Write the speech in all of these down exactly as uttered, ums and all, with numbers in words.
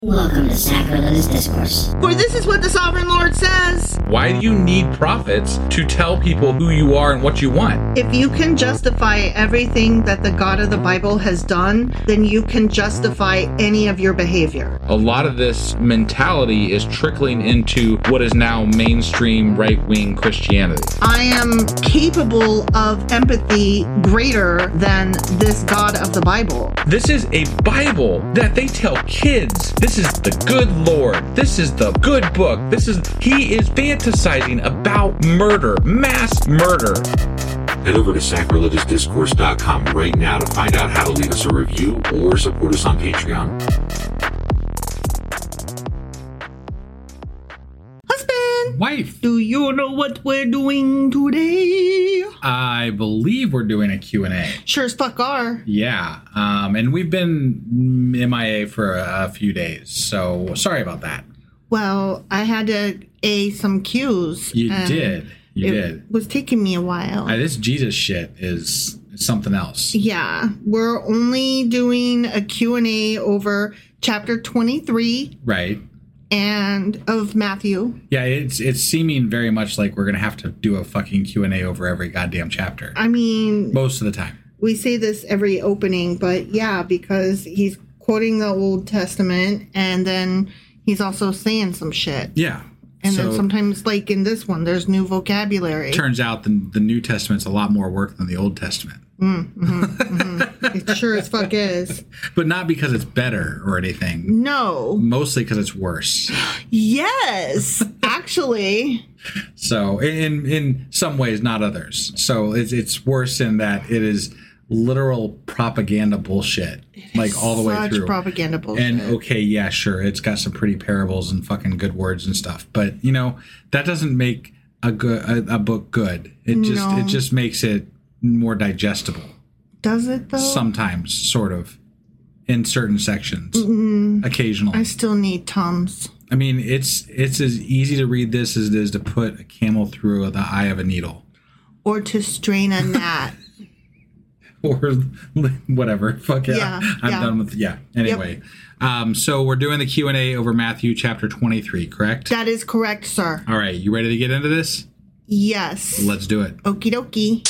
Welcome to Sacrilegious Discourse. For this is what the Sovereign Lord says. Why do you need prophets to tell people who you are and what you want? If you can justify everything that the God of the Bible has done, then you can justify any of your behavior. A lot of this mentality is trickling into what is now mainstream right-wing Christianity. I am capable of empathy greater than this God of the Bible. This is a Bible that they tell kids. This is the good Lord. This is the good book. This is, he is fantasizing about murder, mass murder. Head over to sacrilegious discourse dot com right now to find out how to leave us a review or support us on Patreon. Husband! Wife! Do you know what we're doing today? I believe we're doing a Q and A. Sure as fuck are. Yeah, um, and we've been M I A for a, a few days, so sorry about that. Well, I had to A some cues. You did. You it did. was taking me a while. Uh, this Jesus shit is something else. Yeah, we're only doing a Q and A over chapter twenty-three. Right. And of Matthew. Yeah, it's it's seeming very much like we're going to have to do a fucking Q and A over every goddamn chapter. I mean... Most of the time. We say this every opening, but yeah, because he's quoting the Old Testament, and then he's also saying some shit. Yeah. And so, then sometimes, like in this one, there's new vocabulary. Turns out the, the New Testament's a lot more work than the Old Testament. Mm, mm-hmm, mm-hmm. It sure as fuck is. But not because it's better or anything. No. Mostly because it's worse. Yes, actually. So in in some ways, not others. So it's it's worse in that it is literal propaganda bullshit, like all the way Such through. propaganda bullshit. And okay, yeah, sure, it's got some pretty parables and fucking good words and stuff. But you know that doesn't make a good a, a book good. It just No. it just makes it more digestible. Does it though? Sometimes, sort of, in certain sections, Mm-mm. occasionally. I still need Tums. I mean, it's it's as easy to read this as it is to put a camel through the eye of a needle. Or to strain a gnat. Or whatever. Fuck yeah. Yeah, I'm yeah. done with, yeah. Anyway. Yep. Um, so we're doing the Q and A over Matthew chapter twenty-three, correct? That is correct, sir. All right. You ready to get into this? Yes. Let's do it. Okie dokie.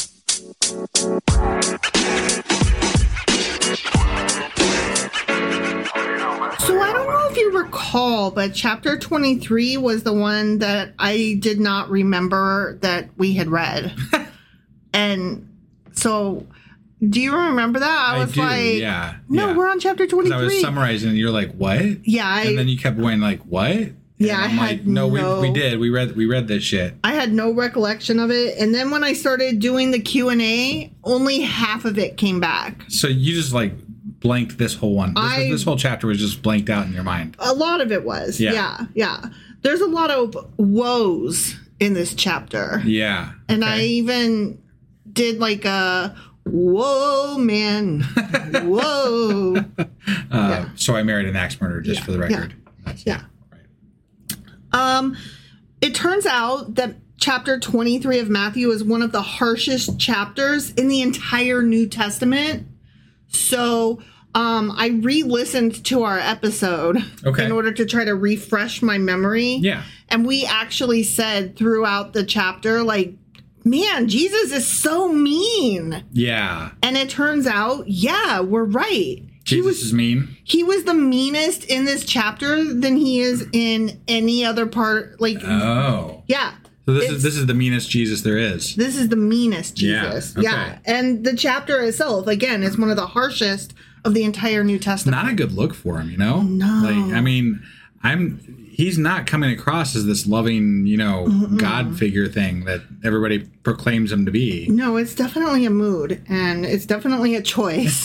So I don't know if you recall, but chapter twenty-three was the one that I did not remember that we had read. And so, do you remember that? I I was do, like, yeah, no, yeah. we're on chapter 'Cause twenty-three. I was summarizing and you're like, what? Yeah. I, and then you kept going like, what? Yeah, and I'm I like, had no, no- we, we did. We read we read this shit. I had no recollection of it. And then when I started doing the Q and A, only half of it came back. So you just like blanked this whole one. This, I- this whole chapter was just blanked out in your mind. A lot of it was. Yeah. Yeah. Yeah. There's a lot of woes in this chapter. Yeah. And okay. I even did like a whoa, man. Whoa. Uh, Yeah. So I married an axe murderer, just Yeah, for the record. That's, Yeah. Right. Um, it turns out that chapter twenty-three of Matthew is one of the harshest chapters in the entire New Testament. So um, I re-listened to our episode Okay. in order to try to refresh my memory. Yeah. And we actually said throughout the chapter, like, man, Jesus is so mean. Yeah. And it turns out, yeah, we're right. Jesus he was, is mean. He was the meanest in this chapter than he is in any other part. Like, Oh. yeah. So this It's- is this is the meanest Jesus there is. This is the meanest Yeah, Jesus. okay. Yeah. And the chapter itself, again, is one of the harshest of the entire New Testament. Not a good look for him, you know? No. Like, I mean, I'm he's not coming across as this loving, you know, Mm-mm. God figure thing that everybody proclaims him to be. No, it's definitely a mood, and it's definitely a choice.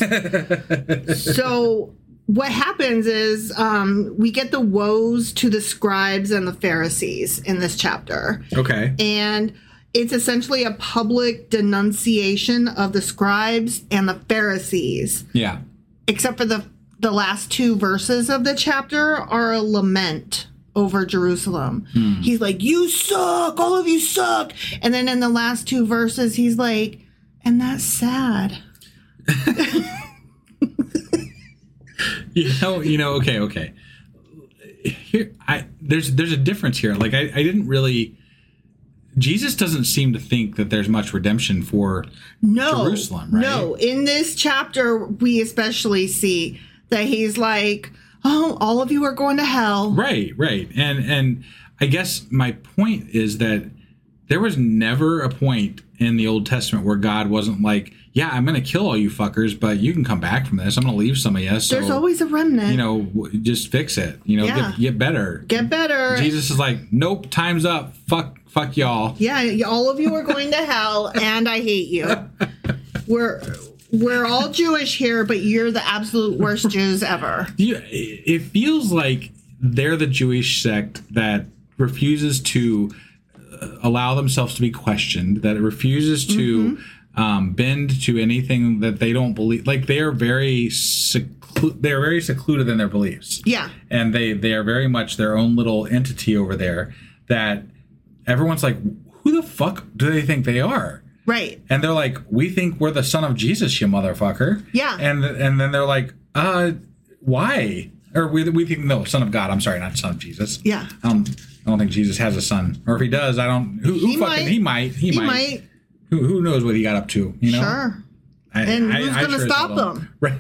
So what happens is um, we get the woes to the scribes and the Pharisees in this chapter. Okay. And it's essentially a public denunciation of the scribes and the Pharisees. Yeah. Except for the the last two verses of the chapter are a lament over Jerusalem. Hmm. He's like, you suck, all of you suck. And then in the last two verses, he's like, and that's sad. You know, you know, okay, okay. here, I there's there's a difference here. Like I, I didn't really. Jesus doesn't seem to think that there's much redemption for no, Jerusalem, right? No, in this chapter, we especially see that he's like, oh, all of you are going to hell. Right, right. And and I guess my point is that there was never a point in the Old Testament where God wasn't like, yeah, I'm going to kill all you fuckers, but you can come back from this. I'm going to leave some of you. So, there's always a remnant. You know, w- just fix it. You know, Yeah. get, get better. Get better. Jesus is like, nope, time's up. Fuck, fuck y'all. Yeah, all of you are going to hell, and I hate you. We're we're all Jewish here, but you're the absolute worst Jews ever. You, it feels like they're the Jewish sect that refuses to allow themselves to be questioned, that it refuses to mm-hmm. um, bend to anything that they don't believe. Like they are very seclu- they are very secluded in their beliefs. Yeah, and they they are very much their own little entity over there. That everyone's like, who the fuck do they think they are? Right. And they're like, we think we're the son of Jesus, you motherfucker. Yeah. And and then they're like, uh, why? Or we we think no, son of God. I'm sorry, not son of Jesus. Yeah. Um. I don't think Jesus has a son, or if he does, I don't. Who, who he fucking? Might. He might. He, he might. might. Who who knows what he got up to? You know. Sure. I, and I, who's I, I gonna sure stop don't. him? Right.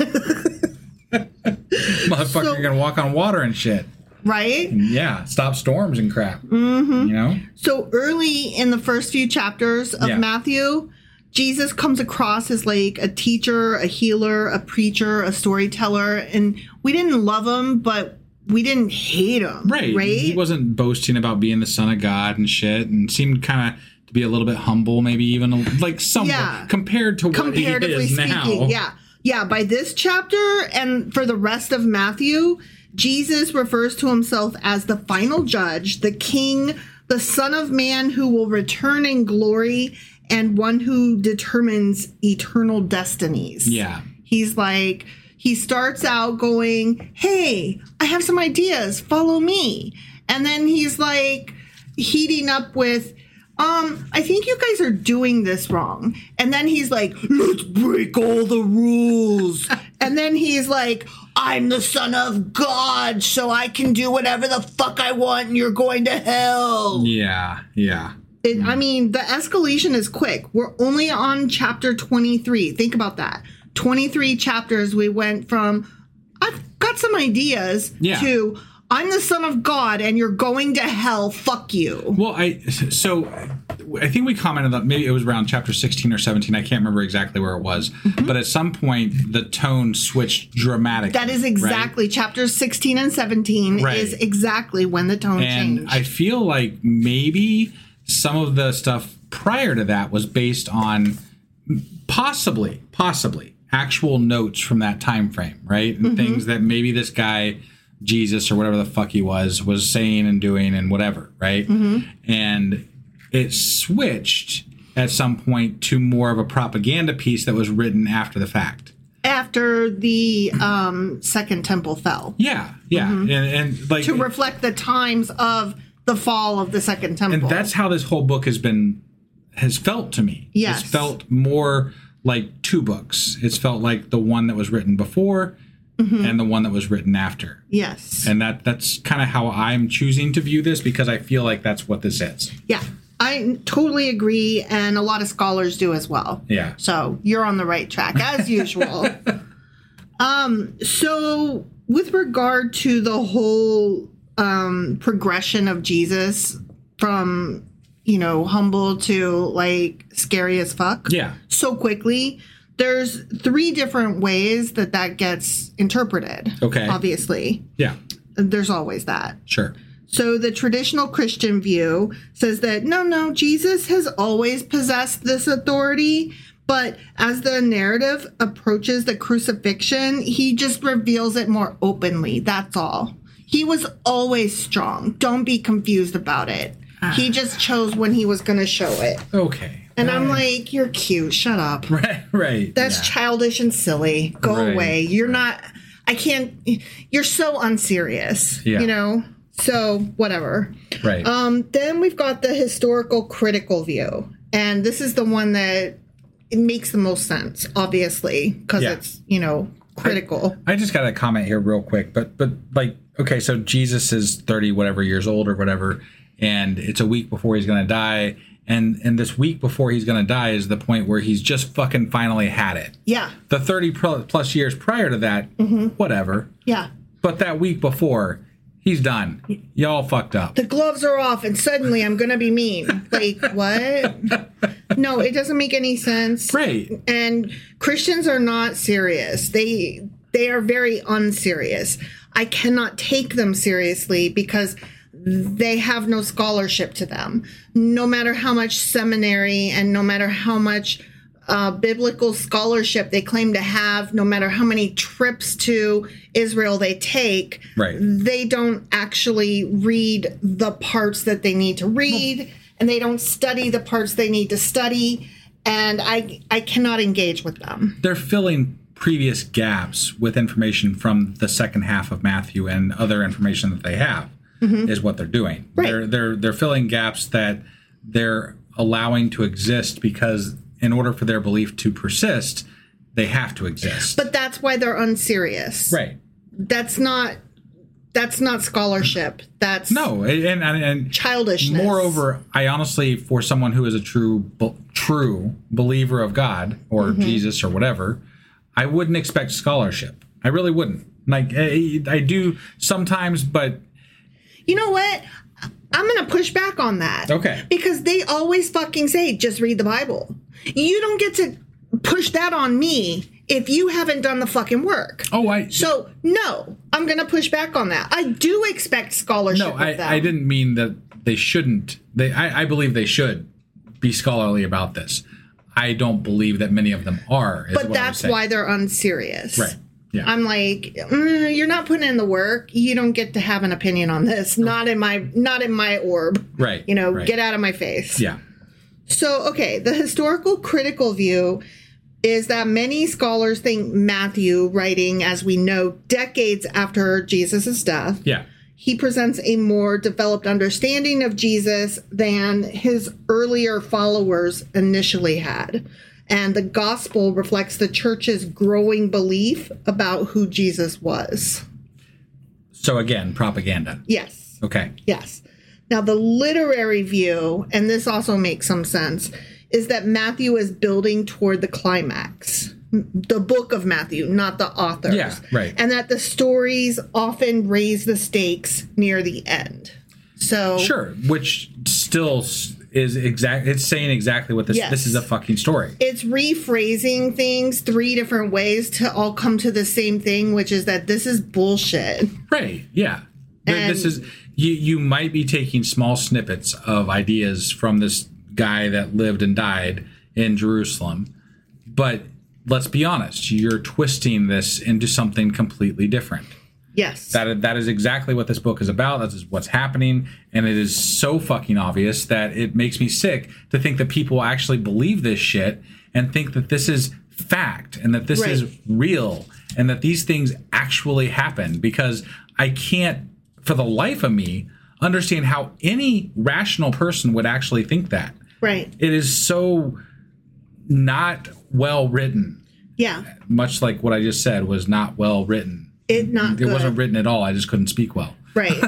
Motherfucker, So- you're gonna walk on water and shit. Right. Yeah. Stop storms and crap. Mm-hmm. You know. So early in the first few chapters of Yeah. Matthew, Jesus comes across as like a teacher, a healer, a preacher, a storyteller, and we didn't love him, but we didn't hate him. Right. Right. He wasn't boasting about being the son of God and shit, and seemed kind of to be a little bit humble, maybe even a, like somewhat Yeah. compared to what he Comparatively is speaking, now. yeah. Yeah, by this chapter and for the rest of Matthew, Jesus refers to himself as the final judge, the king, the son of man who will return in glory, and one who determines eternal destinies. Yeah. He's like, he starts out going, hey, I have some ideas, follow me. And then he's like heating up with, um, I think you guys are doing this wrong. And then he's like, let's break all the rules. And then he's like, I'm the son of God, so I can do whatever the fuck I want and you're going to hell. Yeah. Yeah. It, I mean, the escalation is quick. We're only on chapter twenty-three. Think about that. twenty-three chapters, we went from, I've got some ideas, Yeah. to, I'm the son of God and you're going to hell, fuck you. Well, I so I think we commented that maybe it was around chapter sixteen or seventeen. I can't remember exactly where it was, mm-hmm. but at some point the tone switched dramatically. That is exactly, right? chapters sixteen and seventeen Right. is exactly when the tone And changed. I feel like maybe some of the stuff prior to that was based on possibly, possibly actual notes from that time frame, right? And mm-hmm. things that maybe this guy, Jesus or whatever the fuck he was, was saying and doing and whatever, right? Mm-hmm. And it switched at some point to more of a propaganda piece that was written after the fact. After the um, Second Temple fell. Yeah, yeah. Mm-hmm. And, and like to reflect the times of the fall of the Second Temple. And that's how this whole book has been, has felt to me. Yes. It's felt more like two books. It's felt like the one that was written before mm-hmm. and the one that was written after. Yes. And that that's kind of how I'm choosing to view this, because I feel like that's what this is. Yeah, I totally agree. And a lot of scholars do as well. Yeah. So you're on the right track as usual. um. So with regard to the whole um, progression of Jesus from, you know, humble to like scary as fuck. Yeah. So quickly. There's three different ways that that gets interpreted. Okay. Obviously. Yeah. There's always that. Sure. So the traditional Christian view says that, no, no, Jesus has always possessed this authority. But as the narrative approaches the crucifixion, he just reveals it more openly. That's all. He was always strong. Don't be confused about it. Ah. He just chose when he was going to show it. Okay. And right. I'm like, you're cute. Shut up. Right, right. That's yeah. childish and silly. Go right. away. You're not, I can't, you're so unserious, yeah. you know? So, whatever. Right. Um, then we've got the historical critical view. And this is the one that it makes the most sense, obviously, because yeah. it's, you know, critical. I, I just got to comment here real quick, but but like okay, so Jesus is thirty whatever years old or whatever, and it's a week before he's going to die. And and this week before he's going to die is the point where he's just fucking finally had it. Yeah. The thirty plus years prior to that, mm-hmm. whatever. Yeah. But that week before, he's done. Y'all fucked up. The gloves are off and suddenly I'm going to be mean. Like, what? No, it doesn't make any sense. Right. And Christians are not serious. They they are very unserious. I cannot take them seriously because they have no scholarship to them. No matter how much seminary and no matter how much uh, biblical scholarship they claim to have, no matter how many trips to Israel they take, right. they don't actually read the parts that they need to read, and they don't study the parts they need to study, and I I cannot engage with them. They're filling previous gaps with information from the second half of Matthew and other information that they have. Mm-hmm. Is what they're doing. Right. They're they're they're filling gaps that they're allowing to exist because in order for their belief to persist, they have to exist. But that's why they're unserious. Right. That's not that's not scholarship. That's no, and and, and childishness. Moreover, I honestly, for someone who is a true true believer of God or mm-hmm. Jesus or whatever, I wouldn't expect scholarship. I really wouldn't. Like I, I do sometimes, but. You know what? I'm going to push back on that. Okay. Because they always fucking say, just read the Bible. You don't get to push that on me if you haven't done the fucking work. Oh, I... So, no, I'm going to push back on that. I do expect scholarship No, of I, them. I didn't mean that they shouldn't. They, I, I believe they should be scholarly about this. I don't believe that many of them are. But that's why they're unserious. Right. Yeah. I'm like, mm, you're not putting in the work. You don't get to have an opinion on this. Not in my, not in my orb. Right. You know, right. Get out of my face. Yeah. So, okay, the historical critical view is that many scholars think Matthew, writing, as we know, decades after Jesus' death, yeah, he presents a more developed understanding of Jesus than his earlier followers initially had. And the gospel reflects the church's growing belief about who Jesus was. So again, propaganda. Yes. Okay. Yes. Now, the literary view, and this also makes some sense, is that Matthew is building toward the climax. The book of Matthew, not the authors. Yeah, right. And that the stories often raise the stakes near the end. So sure, which still is exact. It's saying exactly what this. Yes. This is a fucking story. It's rephrasing things three different ways to all come to the same thing, which is that this is bullshit. Right. Yeah. And this is you. You might be taking small snippets of ideas from this guy that lived and died in Jerusalem, but let's be honest. You're twisting this into something completely different. Yes. That that is exactly what this book is about. That is what's happening. And it is so fucking obvious that it makes me sick to think that people actually believe this shit and think that this is fact and that this right. is real and that these things actually happen, because I can't, for the life of me, understand how any rational person would actually think that. Right. It is so not well written. Yeah. Much like what I just said was not well written. It not It good. wasn't written at all. I just couldn't speak well. Right.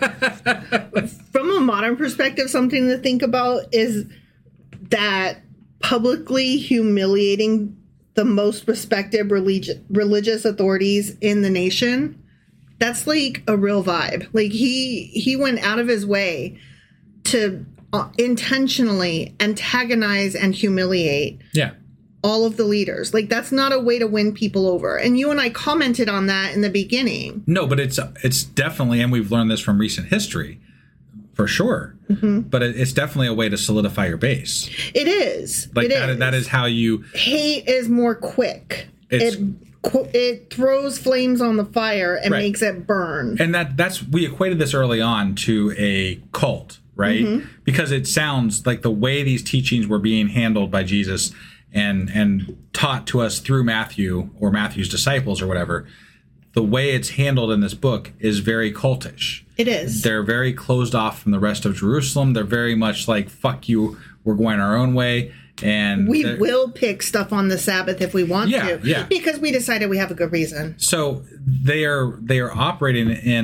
From a modern perspective, something to think about is that publicly humiliating the most respected religi- religious authorities in the nation, that's like a real vibe. Like he he went out of his way to uh, intentionally antagonize and humiliate Yeah. all of the leaders. Like, that's not a way to win people over. And you and I commented on that in the beginning. No, but it's it's definitely, and we've learned this from recent history, for sure. Mm-hmm. But it, it's definitely a way to solidify your base. It is. Like it that, is. that is how you. Hate is more quick. It's, it it throws flames on the fire and right. makes it burn. And that that's we equated this early on to a cult, right? Mm-hmm. Because it sounds like the way these teachings were being handled by Jesus and and taught to us through Matthew or Matthew's disciples or whatever, the way it's handled in this book is very cultish. It is. They're very closed off from the rest of Jerusalem. They're very much like, fuck you, we're going our own way. And we will pick stuff on the Sabbath if we want yeah, to. Yeah. Because we decided we have a good reason. So they are they are operating in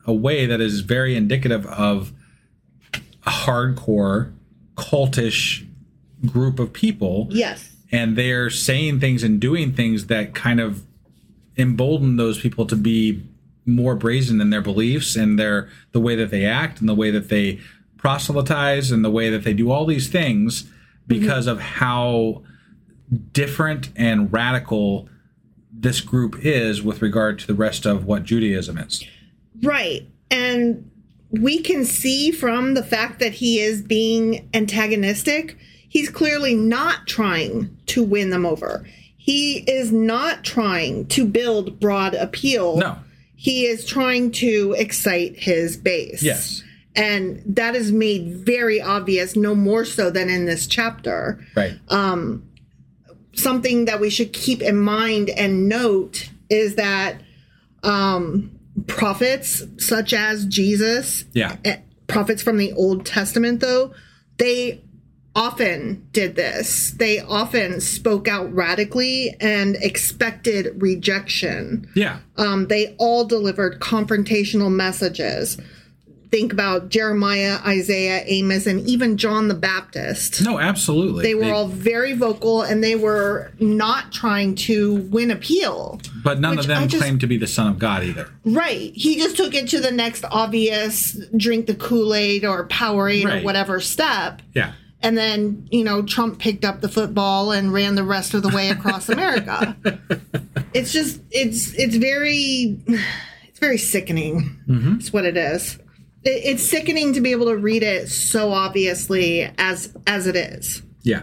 a way that is very indicative of a hardcore cultish group of people. Yes. And they're saying things and doing things that kind of embolden those people to be more brazen in their beliefs and their the way that they act and the way that they proselytize and the way that they do all these things because mm-hmm. of how different and radical this group is with regard to the rest of what Judaism is. Right. And we can see from the fact that he is being antagonistic, he's clearly not trying to win them over. He is not trying to build broad appeal. No. He is trying to excite his base. Yes. And that is made very obvious, no more so than in this chapter. Right. Um, something that we should keep in mind and note is that um, prophets such as Jesus, yeah. eh, prophets from the Old Testament, though, they often did this. They often spoke out radically and expected rejection. Yeah. Um, they all delivered confrontational messages. Think about Jeremiah, Isaiah, Amos, and even John the Baptist. No, absolutely. They were they, all very vocal, and they were not trying to win appeal. But none of them just, claimed to be the Son of God either. Right. He just took it to the next obvious drink the Kool-Aid or Powerade right. or whatever step. Yeah. And then, you know, Trump picked up the football and ran the rest of the way across America. It's just, it's, it's very, it's very sickening. Mm-hmm. That's what it is. It, it's sickening to be able to read it so obviously as, as it is. Yeah.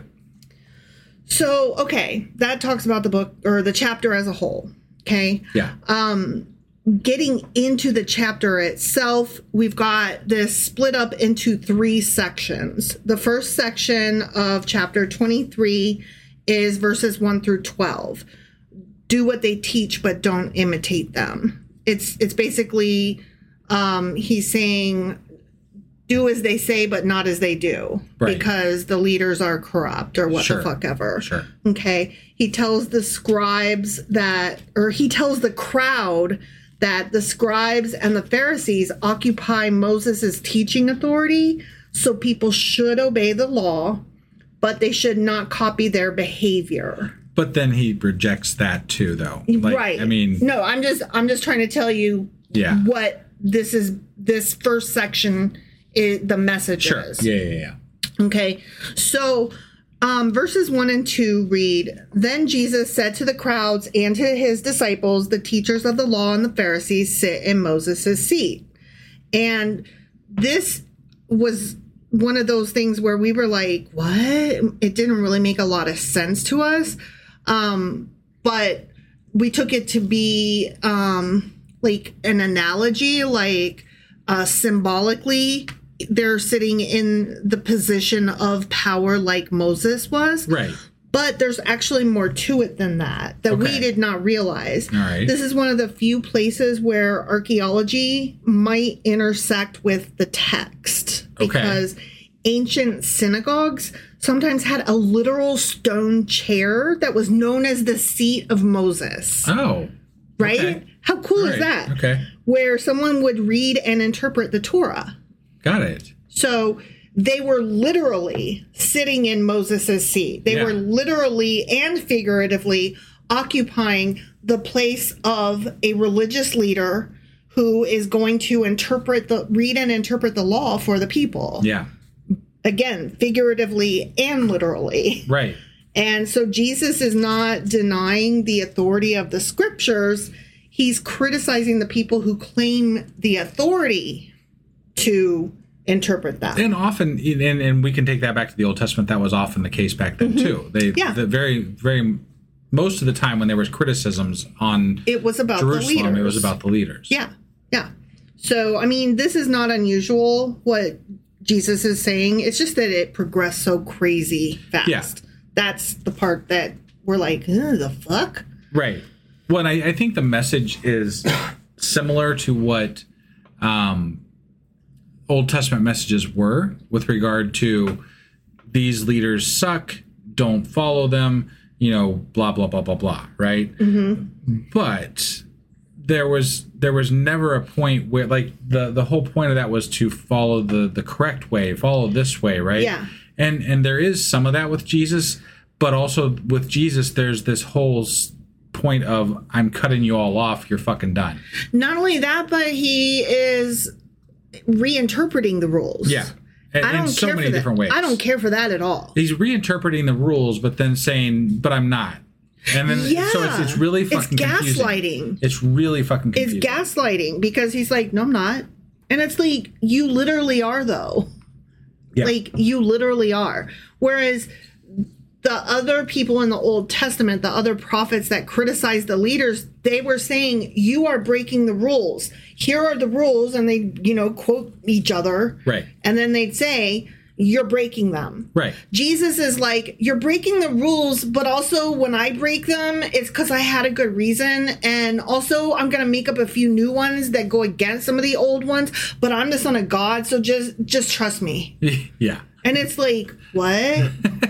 So, okay, that talks about the book or the chapter as a whole. Okay. Yeah. Um, Getting into the chapter itself, we've got this split up into three sections. The first section of chapter twenty-three is verses one through twelve. Do what they teach, but don't imitate them. It's it's basically um, he's saying, do as they say, but not as they do, right. because the leaders are corrupt or what sure. the fuck ever. Sure. Okay. He tells the scribes that, or he tells the crowd that the scribes and the Pharisees occupy Moses' teaching authority, so people should obey the law, but they should not copy their behavior. But then he rejects that too, though. Like, right. I mean, no, I'm just I'm just trying to tell you yeah. what this is. This first section is the message sure. is. Yeah, yeah, yeah. Okay, so. Um, verses one and two read, Then Jesus said to the crowds and to his disciples, the teachers of the law and the Pharisees sit in Moses' seat. And this was one of those things where we were like, what? It didn't really make a lot of sense to us. Um, but we took it to be um, like an analogy, like uh, symbolically, they're sitting in the position of power like Moses was. Right. But there's actually more to it than that, that okay. we did not realize. All right. This is one of the few places where archaeology might intersect with the text. Okay. Because ancient synagogues sometimes had a literal stone chair that was known as the seat of Moses. Oh. Right? Okay. How cool All is right. that? Okay. Where someone would read and interpret the Torah. Got it. So they were literally sitting in Moses' seat. They yeah. were literally and figuratively occupying the place of a religious leader who is going to interpret the read and interpret the law for the people. Yeah. Again, figuratively and literally. Right. And so Jesus is not denying the authority of the scriptures. He's criticizing the people who claim the authority to interpret that. And often, and, and we can take that back to the Old Testament, that was often the case back then, mm-hmm. too. They, yeah. the very, very, most of the time when there was criticisms on it was about Jerusalem, the leaders. It was about the leaders. Yeah, yeah. So, I mean, this is not unusual, what Jesus is saying. It's just that it progressed so crazy fast. Yeah. That's the part that we're like, the fuck? Right. Well, I, I think the message is similar to what um, Old Testament messages were with regard to these leaders suck, don't follow them, you know, blah, blah, blah, blah, blah, right? Mm-hmm. But there was there was never a point where like the the whole point of that was to follow the the correct way, follow this way, right? Yeah. And and there is some of that with Jesus, but also with Jesus, there's this whole s- point of I'm cutting you all off. You're fucking done. Not only that, but he is reinterpreting the rules. Yeah. And, I don't in so care many for that. different ways. I don't care for that at all. He's reinterpreting the rules, but then saying, "But I'm not." And then Yeah. so it's it's really fucking It's confusing. gaslighting. It's really fucking confusing. It's gaslighting because he's like, no, I'm not. And it's like, you literally are, though. Yeah. Like, you literally are. Whereas the other people in the Old Testament, the other prophets that criticized the leaders, they were saying, you are breaking the rules. Here are the rules. And they, you know, quote each other. Right. And then they'd say, you're breaking them. Right. Jesus is like, you're breaking the rules, but also when I break them, it's because I had a good reason. And also, I'm going to make up a few new ones that go against some of the old ones, but I'm the son of God, so just just trust me. Yeah. And it's like, what?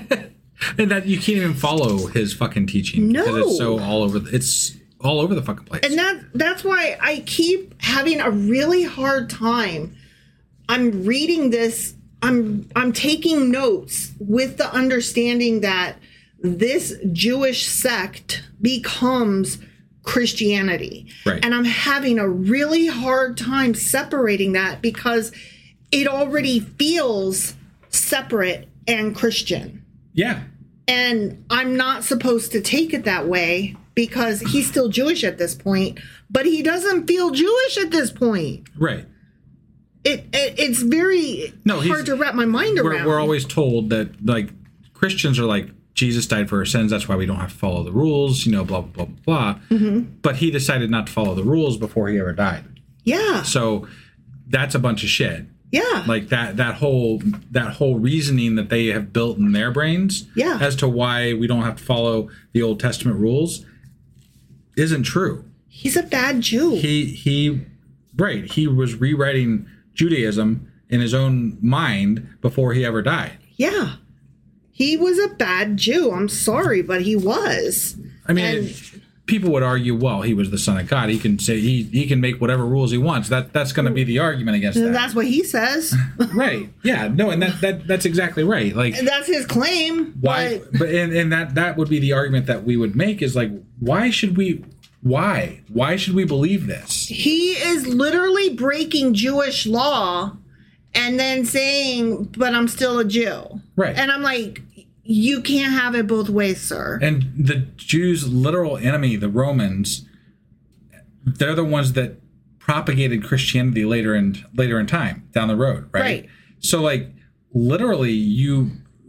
And that you can't even follow his fucking teaching No. because it's so all over. The, it's all over the fucking place. And that that's why I keep having a really hard time. I'm reading this. I'm I'm taking notes with the understanding that this Jewish sect becomes Christianity. Right. And I'm having a really hard time separating that because it already feels separate and Christian. yeah. And I'm not supposed to take it that way because he's still Jewish at this point, but he doesn't feel Jewish at this point. Right. It, it it's very No, he's- hard to wrap my mind around. We're, we're always told that like Christians are like Jesus died for our sins. That's why we don't have to follow the rules. You know, blah blah blah blah. Mm-hmm. But he decided not to follow the rules before he ever died. Yeah. So that's a bunch of shit. Yeah. Like that that whole that whole reasoning that they have built in their brains Yeah. as to why we don't have to follow the Old Testament rules isn't true. He's a bad Jew. He he right, he was rewriting Judaism in his own mind before he ever died. yeah. He was a bad Jew. I'm sorry, but he was. I mean, And- it- people would argue, well, he was the son of God. He can say he he can make whatever rules he wants. That that's going to be the argument against that. That's what he says. Right. Yeah. No, and that, that that's exactly right. Like That's his claim. why But but and, and that that would be the argument that we would make is like why should we why? Why should we believe this? he is literally breaking Jewish law and then saying, but I'm still a Jew. Right. And I'm like, you can't have it both ways, sir. And the Jews' literal enemy, the Romans, they're the ones that propagated Christianity later in later in time, down the road, right? Right. So like literally you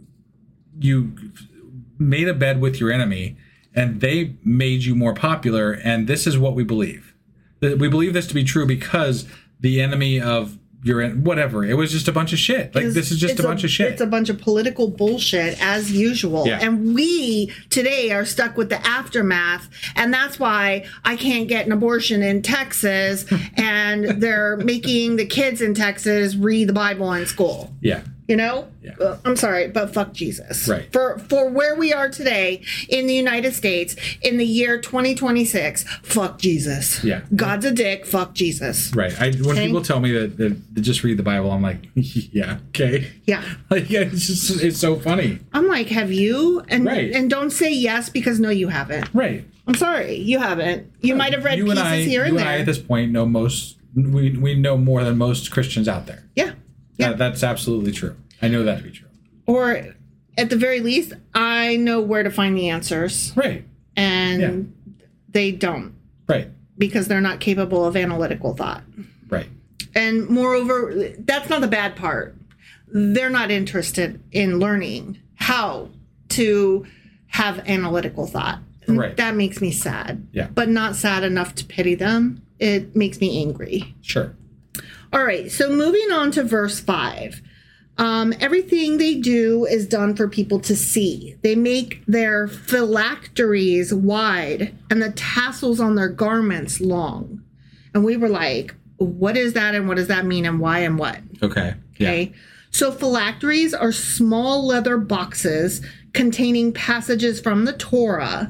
you made a bed with your enemy and they made you more popular, and this is what we believe. That we believe this to be true because the enemy of your en- whatever, it was just a bunch of shit. Like this is just It's a bunch of shit. It's a bunch of political bullshit as usual. Yeah. And we today are stuck with the aftermath. And that's why I can't get an abortion in Texas. And they're making the kids in Texas read the Bible in school. yeah. You know? Yeah. Uh, I'm sorry, but fuck Jesus. Right. For for where we are today in the United States in the year twenty twenty-six, fuck Jesus. Yeah. God's a dick, fuck Jesus. Right. I, when Okay. people tell me that, that, that just read the Bible, I'm like, yeah, okay. Yeah. Like, yeah, it's just it's so funny. I'm like, have you? And Right. and don't say yes because no, you haven't. Right. I'm sorry, you haven't. You might have read you pieces and I, here you and and there. I at this point know most. We we know more than most Christians out there. yeah. Yeah. That, that's absolutely true. I know that to be true. Or at the very least, I know where to find the answers. Right. And Yeah. they don't Right. because they're not capable of analytical thought. Right. And moreover, that's not the bad part. They're not interested in learning how to have analytical thought. And Right. that makes me sad. Yeah. But not sad enough to pity them. It makes me angry. Sure. All right, so moving on to verse five. Um, everything they do is done for people to see. They make their phylacteries wide and the tassels on their garments long. And we were like, what is that and what does that mean and why and what? Okay. Yeah. Okay. So phylacteries are small leather boxes containing passages from the Torah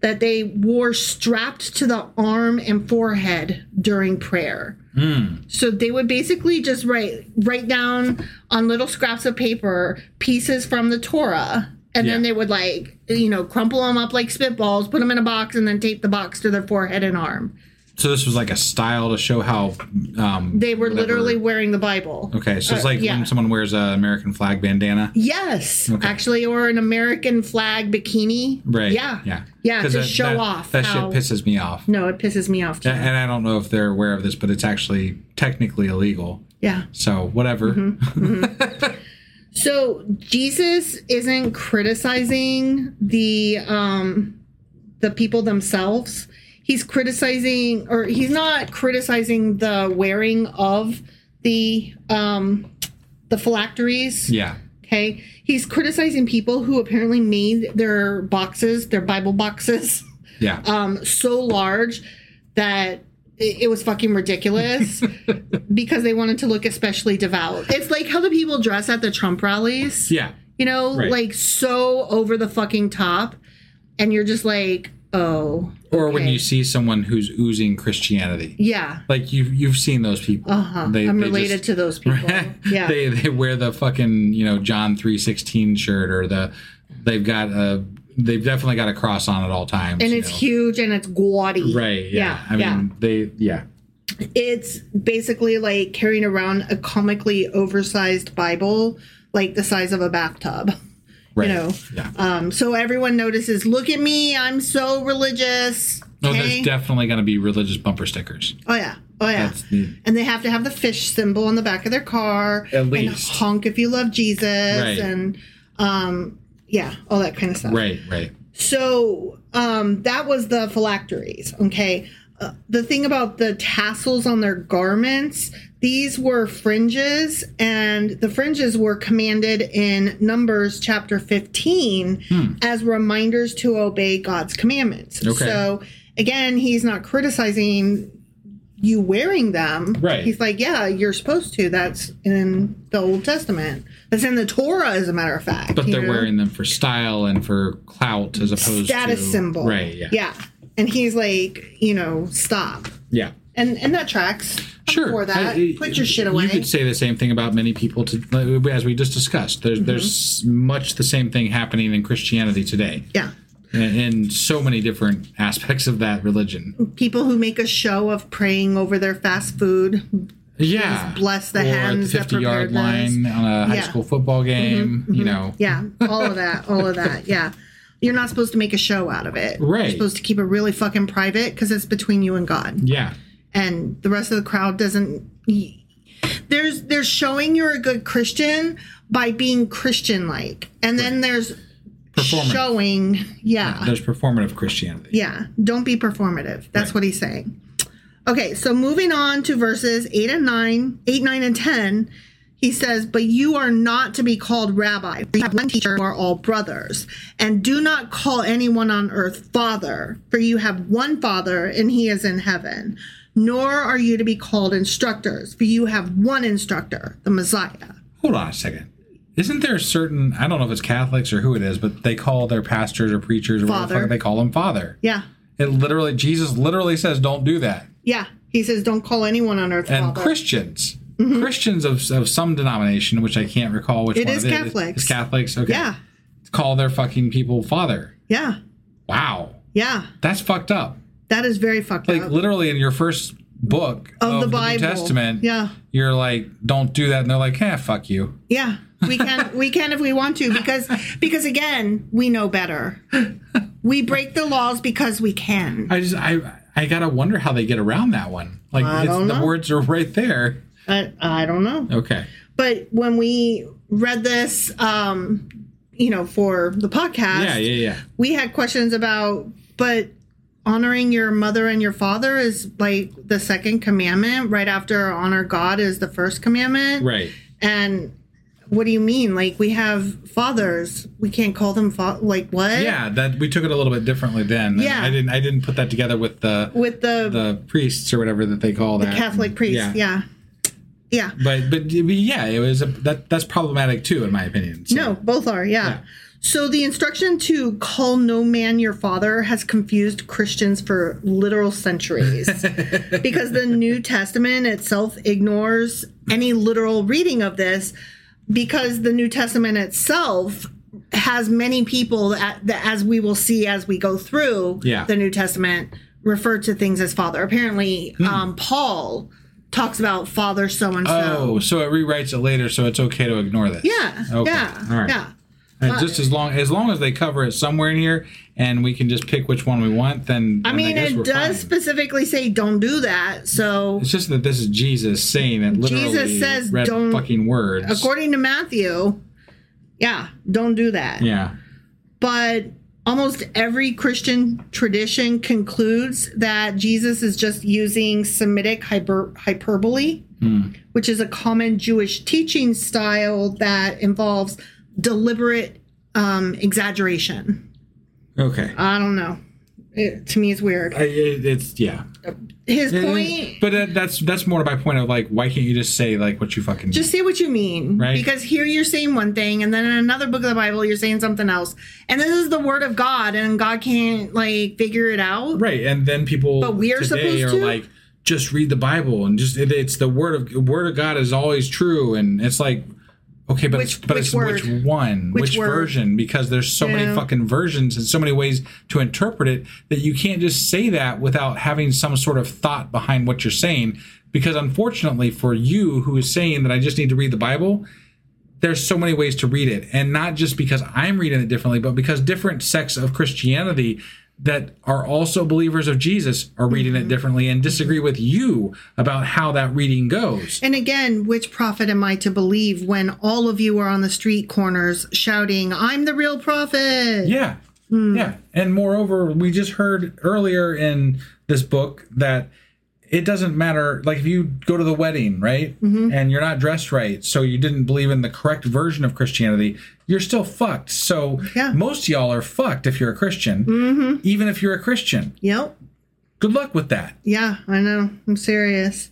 that they wore strapped to the arm and forehead during prayer. Mm. So they would basically just write write down on little scraps of paper pieces from the Torah, and Yeah. then they would like, you know, crumple them up like spitballs, put them in a box, and then tape the box to their forehead and arm. So this was like a style to show how um, They were whatever- literally wearing the Bible. Okay, so it's Uh, like yeah. when someone wears an American flag bandana. Yes, Okay. actually, or an American flag bikini. Right. Yeah. Yeah. Yeah, 'Cause to that- show that- off That how- shit pisses me off. No, it pisses me off too. And I don't know if they're aware of this, but it's actually technically illegal. Yeah. So whatever. Mm-hmm. So Jesus isn't criticizing the um the people themselves. He's criticizing, or he's not criticizing the wearing of the um the phylacteries. Yeah. Okay. He's criticizing people who apparently made their boxes, their Bible boxes, Yeah. um, so large that it, it was fucking ridiculous because they wanted to look especially devout. It's like how the people dress at the Trump rallies. yeah. You know, Right. like so over the fucking top. And you're just like, oh. Or when okay. you see someone who's oozing Christianity. Yeah. Like you've you've seen those people. Uh-huh. They- I'm they related just- to those people. Yeah. they they wear the fucking, you know, John three sixteen shirt, or the they've got a they've definitely got a cross on at all times. and you it's know. huge and it's gaudy. Right. Yeah. I mean, yeah. they yeah. It's basically like carrying around a comically oversized Bible, like the size of a bathtub. Right. You know, Yeah. um, so everyone notices, look at me, I'm so religious. Oh, Okay? there's definitely going to be religious bumper stickers. Oh yeah, oh yeah. That's the- And they have to have the fish symbol on the back of their car. At And least. honk if you love Jesus. Right. And um, yeah, all that kind of stuff. Right. Right. So um, that was the phylacteries, okay? Uh, the thing about the tassels on their garments, these were fringes, and the fringes were commanded in Numbers chapter fifteen as reminders to obey God's commandments. Okay. So again, he's not criticizing you wearing them. Right. He's like, yeah, you're supposed to. That's in the Old Testament. That's in the Torah, as a matter of fact. But you they're know? wearing them for style and for clout as opposed Status to symbol. Right. Yeah. Yeah. And he's like, you know, stop. Yeah. And and that tracks. I'm Sure. For that. I- Put your shit away. You could say the same thing about many people, to, as we just discussed. There's Mm-hmm. there's much the same thing happening in Christianity today, yeah. in, in so many different aspects of that religion. People who make a show of praying over their fast food. Yeah. bless the or hands the that fifty-yard prepared this. line on a high Yeah. Mm-hmm, school football game. You know. Yeah. All of that. All of that. Yeah. You're not supposed to make a show out of it. Right. You're supposed to keep it really fucking private because it's between you and God. Yeah. And the rest of the crowd doesn't. There's there's showing you're a good Christian by being Christian like, and then there's Performative. showing. Yeah, There's performative Christianity. yeah. Don't be performative. That's Right. what he's saying. Okay, so moving on to verses eight and nine, eight, nine, and ten. He says, but you are not to be called rabbi. You have one teacher who are all brothers. And do not call anyone on earth father, for you have one father, and he is in heaven. Nor are you to be called instructors, for you have one instructor, the Messiah. Hold on a second. Isn't there a certain, I don't know if it's Catholics or who it is, but they call their pastors or preachers or whatever the Father. fuck they call them father. Yeah, It literally, Jesus literally says, don't do that. yeah. He says, don't call anyone on earth And father. Christians, Christians of, of some denomination, which I can't recall which It one is it is. Catholics. It's Catholics, okay. Yeah, Call their fucking people father. yeah, Wow. yeah. That's fucked up. That is very fucked Like up. literally in your first book Of of, the the, Bible. New Testament, Yeah. you're like, don't do that. And they're like, eh, fuck you. Yeah, we can we can if we want to because because again we know better. We break the laws because we can. I just, I, I gotta wonder how they get around that one. Like, I it's, don't the know. words are right there. I, I don't know. Okay. But when we read this, um, you know, for the podcast, Yeah, yeah, yeah. we had questions about, but honoring your mother and your father is like the second commandment. Right after honor God is the first commandment. Right. And what do you mean? Like we have fathers, we can't call them fa- like what? Yeah, that we took it a little bit differently then. Yeah. I didn't I didn't put that together with the With the, the priests or whatever that they call that. Catholic priest. Yeah. Yeah. Yeah. But but yeah, it was a, that that's problematic too in my opinion. So, No, both are. Yeah. Yeah. So the instruction to call no man your father has confused Christians for literal centuries because the New Testament itself ignores any literal reading of this, because the New Testament itself has many people that, that as we will see as we go through Yeah. the New Testament, refer to things as father. Apparently, Hmm. um, Paul talks about father so-and-so. Oh, so it rewrites it later, so it's okay to ignore this. Yeah, Okay. yeah, All right. yeah. And just as long as long as they cover it somewhere in here, and we can just pick which one we want, then, I then mean, guess it we're does fine. specifically say don't do that. So, It's just that this is Jesus saying it. Literally, Jesus says red don't- fucking words. according to Matthew, yeah, don't do that. Yeah. But almost every Christian tradition concludes that Jesus is just using Semitic hyper- hyperbole, which is a common Jewish teaching style that involves deliberate um, exaggeration. Okay. I don't know. It, to me, it's weird. I, it, it's yeah. His It- point. but that, that's that's more to my point of like, why can't you just say like what you fucking Just say what you mean. Right. Because here you're saying one thing, and then in another book of the Bible, you're saying something else. And this is the word of God, and God can't, like, figure it out. right? And then people But we are today supposed are to? like, just read the Bible and just it, it's the word of word of God is always true, and it's like. Okay, but Which- it's, but which it's word? which one, Which which, word? version? Because there's so Yeah. many fucking versions and so many ways to interpret it that you can't just say that without having some sort of thought behind what you're saying. Because unfortunately for you, who is saying that I just need to read the Bible, there's so many ways to read it, and not just because I'm reading it differently, but because different sects of Christianity that are also believers of Jesus are reading Mm-hmm. it differently and disagree with you about how that reading goes. And again, which prophet am I to believe when all of you are on the street corners shouting, I'm the real prophet? Yeah. Yeah. And moreover, we just heard earlier in this book that it doesn't matter. Like if you go to the wedding, right? And you're not dressed right, so you didn't believe in the correct version of Christianity, you're still fucked. So Yeah. most of y'all are fucked if you're a Christian, even if you're a Christian. Yep. Good luck with that. Yeah, I know. I'm serious.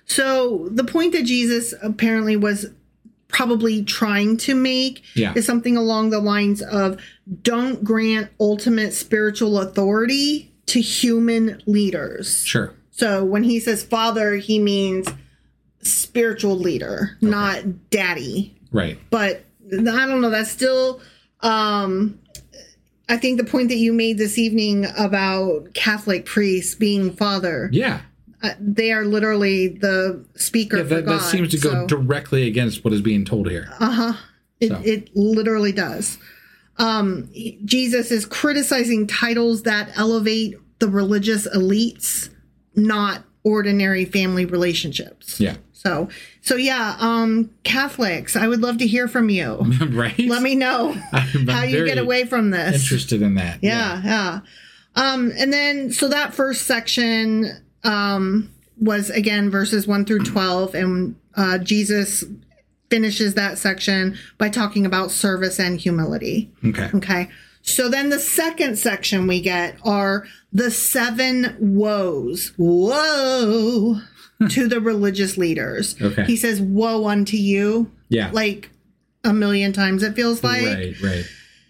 So the point that Jesus apparently was probably trying to make Yeah. is something along the lines of don't grant ultimate spiritual authority to human leaders. Sure. So when he says father, he means spiritual leader, not daddy. Right. But I don't know. That's still, um, I think the point that you made this evening about Catholic priests being father, Yeah. uh, they are literally the speaker Yeah, for that, God. that seems to go so- directly against what is being told here. It, So. it literally does. Um, Jesus is criticizing titles that elevate the religious elites, not ordinary family relationships. Yeah. So, so yeah, um, Catholics, I would love to hear from you. Right? Let me know I'm how you very get away from this. Interested in that. Yeah, yeah. Um, and then, so that first section um, was, again, verses one through twelve. And uh, Jesus finishes that section by talking about service and humility. Okay. Okay. So then the second section we get are the seven woes. Woe to the religious leaders. Okay. He says, woe unto you. Yeah. Like a million times, it feels like. Right, right.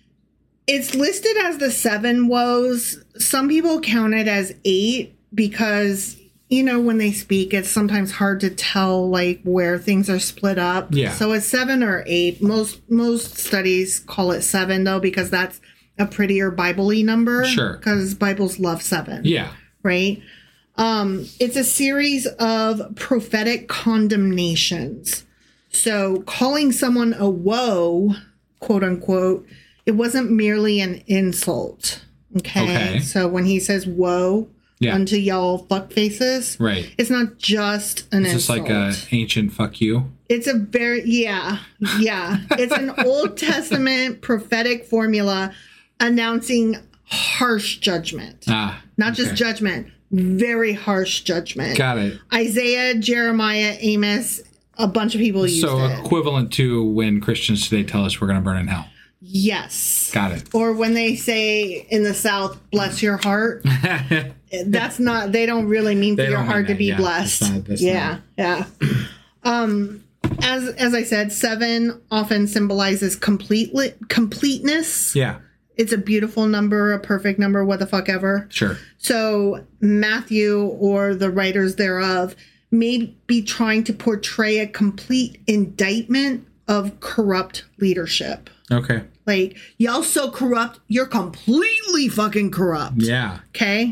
It's listed as the seven woes. Some people count it as eight because, you know, when they speak, it's sometimes hard to tell like where things are split up. Yeah. So it's seven or eight. Most most studies call it seven though, because that's a prettier Bible-y number. Sure. Because Bibles love seven. Yeah. Right? Um, it's a series of prophetic condemnations. So calling someone a woe, quote unquote, it wasn't merely an insult. Okay. Okay. So when he says woe Yeah. unto y'all fuck faces, Right. it's not just an It's just insult. like a ancient fuck you. It's a very, yeah, yeah. It's an Old Testament prophetic formula announcing harsh judgment. Ah. Not just okay. judgment, very harsh judgment. Got it. Isaiah, Jeremiah, Amos, a bunch of people used So it. equivalent to when Christians today tell us we're going to burn in hell. Yes. Got it. Or when they say in the South, bless your heart. That's not, they don't really mean for They your don't mean heart to that, be yeah. blessed. That's not- that's yeah, yeah. Um, as as I said, seven often symbolizes complete completeness. Yeah. It's a beautiful number, a perfect number, what the fuck ever. Sure. So Matthew or the writers thereof may be trying to portray a complete indictment of corrupt leadership. Okay. Like, y'all so corrupt, you're completely fucking corrupt. Yeah. Okay.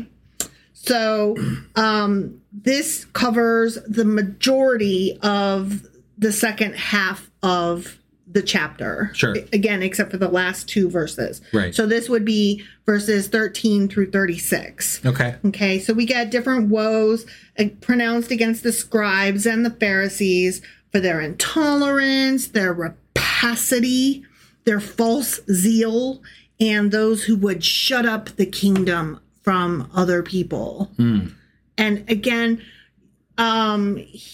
So um, this covers the majority of the second half of the chapter. Sure. Again, except for the last two verses. Right. So this would be verses thirteen through thirty-six. Okay. Okay. So we get different woes uh, pronounced against the scribes and the Pharisees for their intolerance, their rapacity, their false zeal, and those who would shut up the kingdom from other people. Mm. And again, um,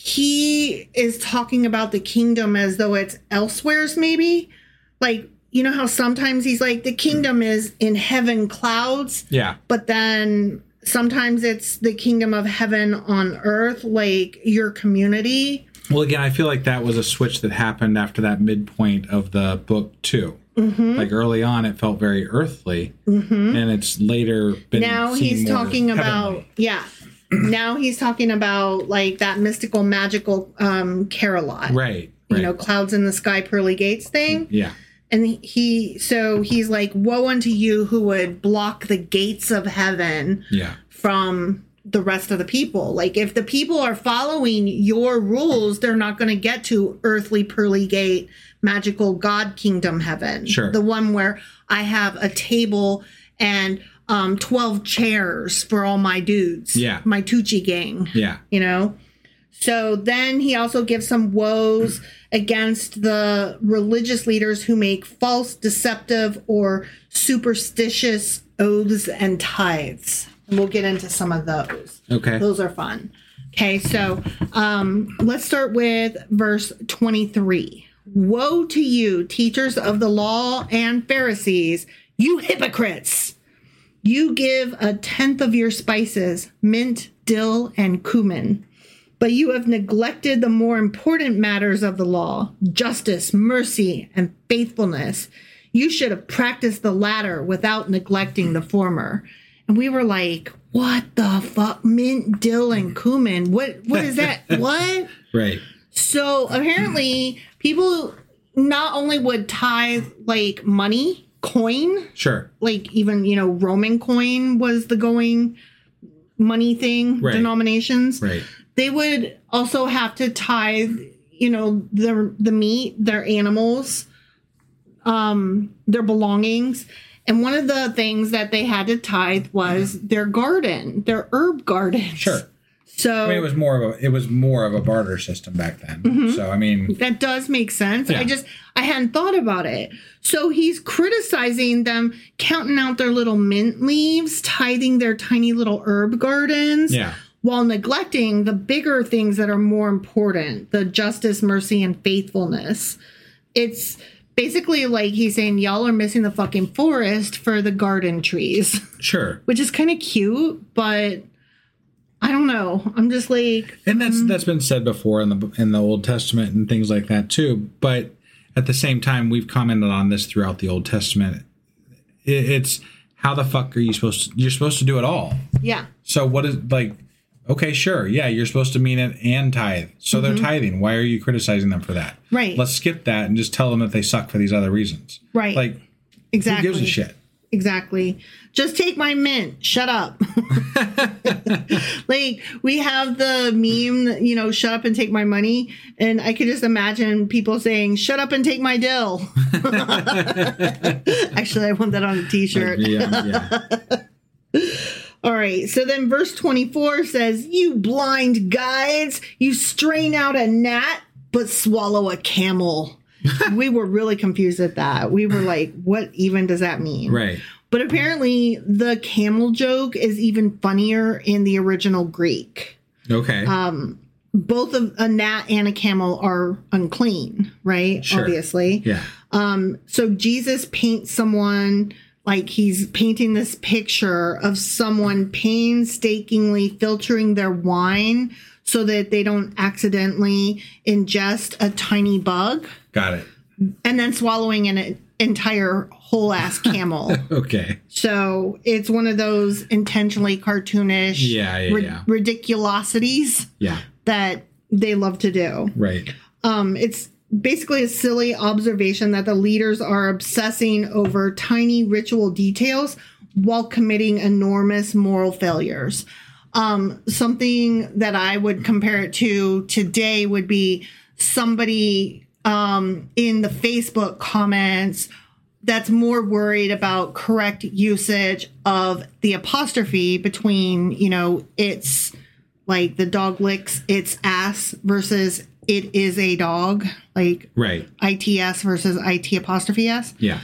he is talking about the kingdom as though it's elsewhere's, maybe. Like, you know how sometimes he's like, the kingdom is in heaven clouds. Yeah. But then sometimes it's the kingdom of heaven on earth, like your community. Well, again, I feel like that was a switch that happened after that midpoint of the book too. Mm-hmm. Like early on, it felt very earthly, mm-hmm. and it's later been now seen he's more talking heavenly. about yeah. Now he's talking about like that mystical, magical um, Carolot, right? You right. know, clouds in the sky, pearly gates thing. Yeah. And he, so he's like, woe unto you who would block the gates of heaven Yeah. from the rest of the people. Like, if the people are following your rules, they're not going to get to earthly pearly gate, magical God kingdom heaven. Sure. The one where I have a table and um, twelve chairs for all my dudes. Yeah. My Tucci gang. Yeah. You know? So then he also gives some woes against the religious leaders who make false, deceptive, or superstitious oaths and tithes. And we'll get into some of those. Okay. Those are fun. Okay, so um, let's start with verse twenty-three. Woe to you, teachers of the law and Pharisees, you hypocrites! You give a tenth of your spices, mint, dill, and cumin. But you have neglected the more important matters of the law, justice, mercy, and faithfulness. You should have practiced the latter without neglecting the former. And we were like, what the fuck? Mint, dill, and cumin. What? What is that? What? Right. So apparently people not only would tithe like money, coin, Sure. like even, you know, Roman coin was the going money thing, Right. denominations. Right. They would also have to tithe, you know, the the meat, their animals, um, their belongings. And one of the things that they had to tithe was their garden, their herb gardens. Sure. So I mean, it was more of a it was more of a barter system back then. Mm-hmm. So I mean, that does make sense. Yeah. I just I hadn't thought about it. So he's criticizing them, counting out their little mint leaves, tithing their tiny little herb gardens. yeah. While neglecting the bigger things that are more important, the justice, mercy, and faithfulness. It's basically like he's saying, y'all are missing the fucking forest for the garden trees, Sure. which is kind of cute, but I don't know. I'm just like, And that's that's been said before in the in the Old Testament and things like that too. But at the same time, we've commented on this throughout the Old Testament. It, it's how the fuck are you supposed to? You're supposed to do it all. yeah. So what is like? Okay, sure, yeah, you're supposed to mean it and tithe. So they're tithing. Why are you criticizing them for that? Right. Let's skip that and just tell them that they suck for these other reasons. Right. Like, Exactly. who gives a shit? Exactly. Just take my mint. Shut up. Like, we have the meme, you know, shut up and take my money. And I could just imagine people saying, shut up and take my dill. Actually, I want that on a t-shirt. Yeah, yeah. All right. So then verse twenty-four says, you blind guides, you strain out a gnat, but swallow a camel. We were really confused at that. We were like, what even does that mean? Right. But apparently the camel joke is even funnier in the original Greek. Okay. Um, both of a gnat and a camel are unclean, right? Sure. Obviously. Yeah. Um, so Jesus paints someone like he's painting this picture of someone painstakingly filtering their wine so that they don't accidentally ingest a tiny bug Got it. and then swallowing an entire whole ass camel. Okay. So it's one of those intentionally cartoonish Yeah, yeah, ri- yeah. ridiculosities Yeah. that they love to do. Right. Um, it's basically a silly observation that the leaders are obsessing over tiny ritual details while committing enormous moral failures. Um, something that I would compare it to today would be somebody um, in the Facebook comments that's more worried about correct usage of the apostrophe between, you know, it's like the dog licks its ass versus it is a dog, like Right. I T S versus I T apostrophe S. Yeah.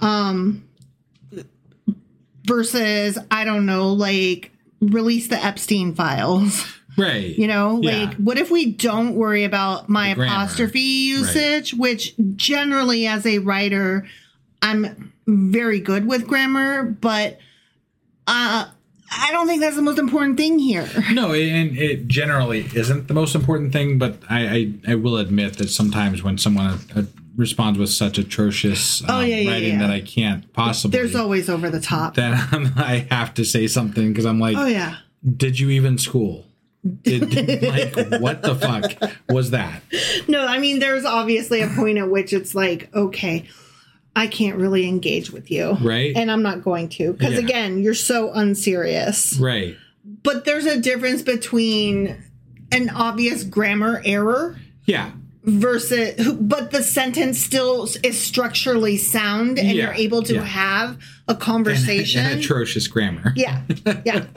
Versus, I don't know, like release the Epstein files. Right. You know, Yeah. like what if we don't worry about my The grammar. apostrophe usage, which generally as a writer, I'm very good with grammar, but uh, I don't think that's the most important thing here. No, and it generally isn't the most important thing, but I, I, I will admit that sometimes when someone uh, responds with such atrocious um, Oh, yeah, yeah, writing yeah. that I can't possibly, There's always over the top. then I'm, I have to say something because I'm like, Oh, yeah. did you even school? Did, did- like, what the fuck was that? No, I mean, there's obviously a point at which it's like, okay, I can't really engage with you. Right. And I'm not going to. Because, Yeah. again, you're so unserious. Right. But there's a difference between an obvious grammar error Yeah. versus, but the sentence still is structurally sound and Yeah, you're able to yeah. have a conversation. And atrocious grammar. Yeah, yeah.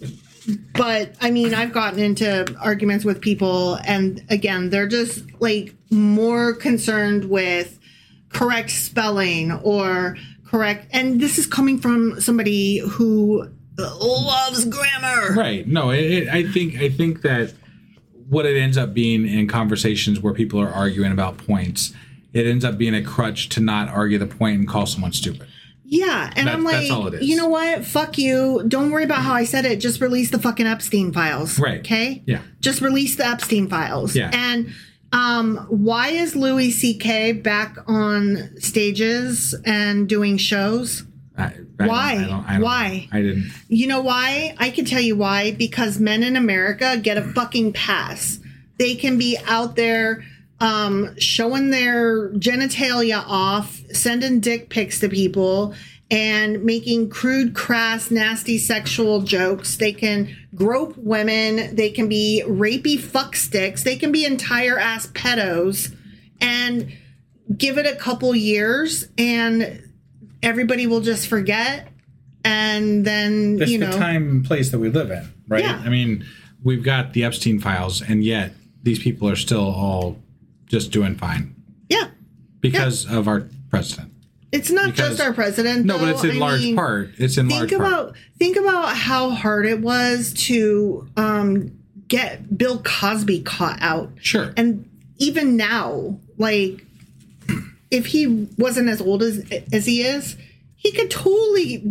But I mean, I've gotten into arguments with people, and again, they're just like more concerned with correct spelling or correct. And this is coming from somebody who loves grammar. Right. No, it, it, I think I think that what it ends up being in conversations where people are arguing about points, it ends up being a crutch to not argue the point and call someone stupid. Yeah, and That- I'm like, that's all it is. you know what? Fuck you. Don't worry about how I said it. Just release the fucking Epstein files. Right. Okay? Yeah. Just release the Epstein files. Yeah. And um, why is Louis C K back on stages and doing shows? I, I don't- Why? I don't, I don't, Why? I didn't. You know why? I can tell you why. Because men in America get a fucking pass. They can be out there um, showing their genitalia off, sending dick pics to people, and making crude, crass, nasty sexual jokes. They can grope women. They can be rapey fucksticks. They can be entire ass pedos. And give it a couple years and everybody will just forget. And then, It's you know. the time and place that we live in, right? Yeah. I mean, we've got the Epstein files, and yet these people are still all just doing fine Yeah. because of our president. It's not Because- just our president. No, but though. it's in I large mean, part. It's in large Think part. about think about how hard it was to um, get Bill Cosby caught out. Sure. And even now, like, if he wasn't as old as as he is, he could totally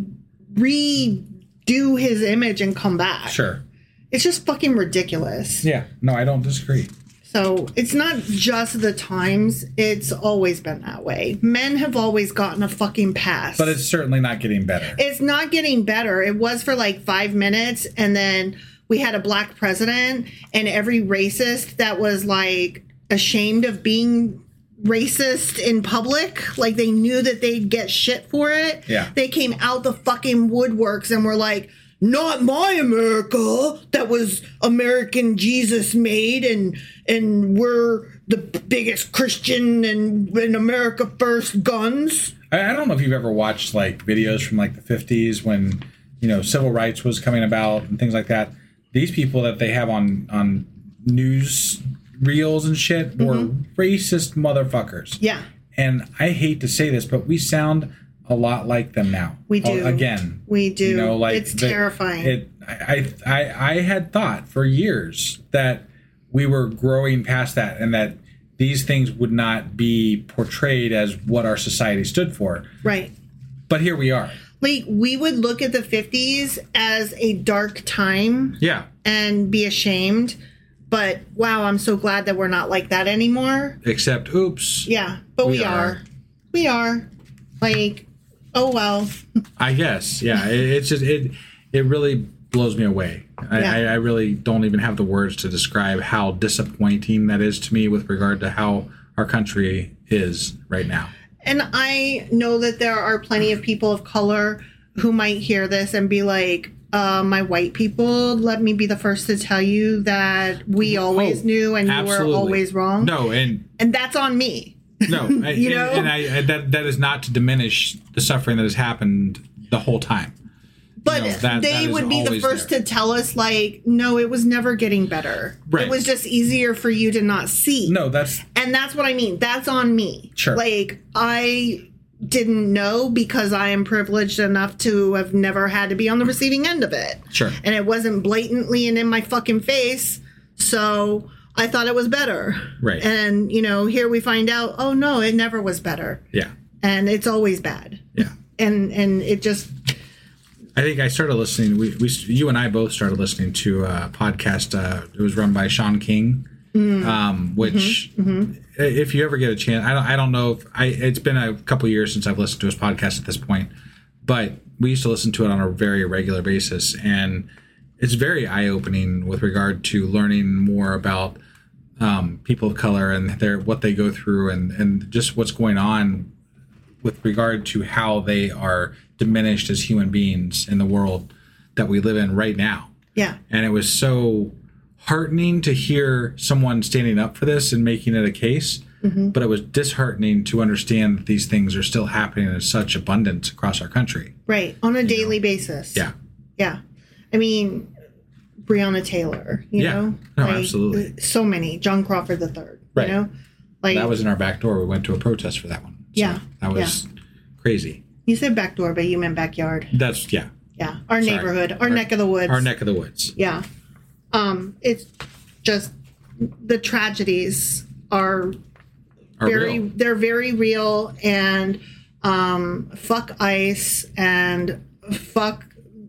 redo his image and come back. Sure. It's just fucking ridiculous. Yeah. No, I don't disagree. So it's not just the times, it's always been that way. Men have always gotten a fucking pass. But it's certainly not getting better. It's not getting better. It was for like five minutes, and then we had a black president, and every racist that was like ashamed of being racist in public, like they knew that they'd get shit for it. Yeah. They came out the fucking woodworks and were like, not my America that was American Jesus made, and and we're the biggest Christian and, and America first guns. I, I don't know if you've ever watched like videos from like the fifties when, you know, civil rights was coming about and things like that. These people that they have on on news reels and shit were Mm-hmm. racist motherfuckers. Yeah. And I hate to say this, but we sound a lot like them now. We do. Uh, again. We do. You know, like It's the- terrifying. It I, I I had thought for years that we were growing past that and that these things would not be portrayed as what our society stood for. Right. But here we are. Like, we would look at the fifties as a dark time Yeah. and be ashamed. But wow, I'm so glad that we're not like that anymore. Except, oops. Yeah, but we, We are. are. We are. Like, oh well. I guess. Yeah. It, it's just it. It really blows me away. I, Yeah. I, I really don't even have the words to describe how disappointing that is to me with regard to how our country is right now. And I know that there are plenty of people of color who might hear this and be like, uh, my white people, let me be the first to tell you that we always Oh, knew and you absolutely. were always wrong. No, and And that's on me. no, I, You and, know? and I, I that that is not to diminish the suffering that has happened the whole time. But No, that- they that is would be the always first there. to tell us, like, no, it was never getting better. Right. It was just easier for you to not see. No, that's And that's what I mean. That's on me. Sure. Like, I didn't know because I am privileged enough to have never had to be on the receiving end of it. Sure. And it wasn't blatantly and in my fucking face. So I thought it was better. Right. And, you know, here we find out, oh, no, it never was better. yeah, And it's always bad. yeah. And and it just, I think I started listening. We, we, you and I both started listening to a podcast. Uh, it was run by Sean King, um, which, if you ever get a chance, I don't, I don't know if I. It's been a couple years since I've listened to his podcast at this point, but we used to listen to it on a very regular basis, and it's very eye opening with regard to learning more about um, people of color and their what they go through, and and just what's going on with regard to how they are diminished as human beings in the world that we live in right now. yeah. And it was so heartening to hear someone standing up for this and making it a case, Mm-hmm. but it was disheartening to understand that these things are still happening in such abundance across our country. Right. On a daily basis. Yeah. Yeah. I mean, Breonna Taylor, you Yeah. know? No, Like, absolutely. So many. John Crawford the third, Right. you know? Like, That was in our back door. We went to a protest for that one. So Yeah. That was crazy. you said back door, but you meant backyard. That's, yeah. Yeah. Our Sorry. neighborhood, our, neck of the woods. Our neck of the woods. Yeah. Um, it's just the tragedies are Are very real. they're very real, and um fuck ICE and fuck,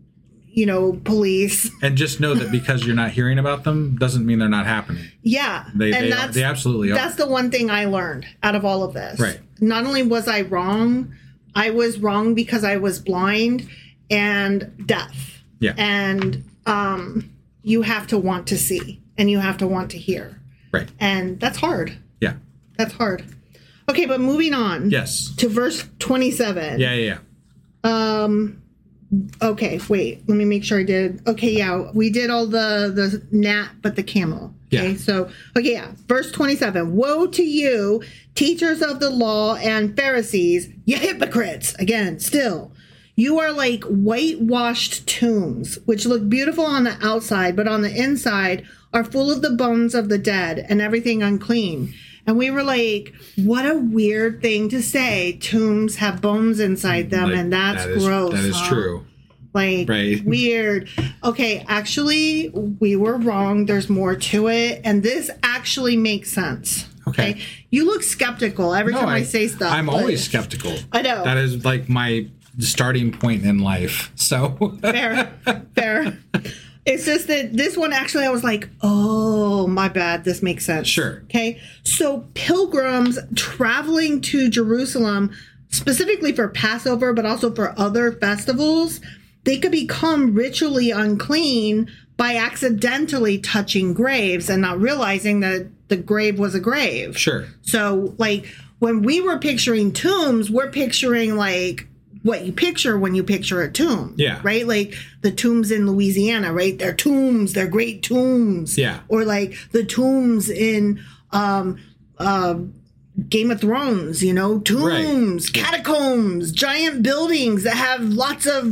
you know, police. And just know that because you're not hearing about them doesn't mean they're not happening. Yeah. They, and they, that's they absolutely are. that's the one thing I learned out of all of this. Right. Not only was I wrong, I was wrong because I was blind and deaf. Yeah. And um you have to want to see and you have to want to hear. Right. And that's hard. Yeah. That's hard. Okay, but moving on. Yes. To verse twenty-seven. Yeah, yeah, yeah. Um okay, wait. Let me make sure I did. Okay, yeah. We did all the the gnat but the camel. Okay, Yeah. so okay, yeah. Verse twenty-seven. Woe to you, teachers of the law and Pharisees, you hypocrites. Again, still. You are like whitewashed tombs, which look beautiful on the outside, but on the inside are full of the bones of the dead and everything unclean. And we were like, what a weird thing to say. Tombs have bones inside them, Like, and that's that is- gross. That is huh? true. Like, Right. weird. Okay, actually, we were wrong. There's more to it. And this actually makes sense. Okay. You look skeptical every No, time I, I say stuff. I'm but- always skeptical. I know. That is like my starting point in life. So Fair. Fair. It's just that this one actually, I was like, oh, my bad. This makes sense. Sure. Okay. So pilgrims traveling to Jerusalem, specifically for Passover, but also for other festivals, they could become ritually unclean by accidentally touching graves and not realizing that the grave was a grave. sure. So, like, when we were picturing tombs, we're picturing, like, what you picture when you picture a tomb. Yeah. Right? Like the tombs in Louisiana, right? They're tombs, they're great tombs. Yeah. Or like the tombs in um uh Game of Thrones, you know, tombs, Right. catacombs, giant buildings that have lots of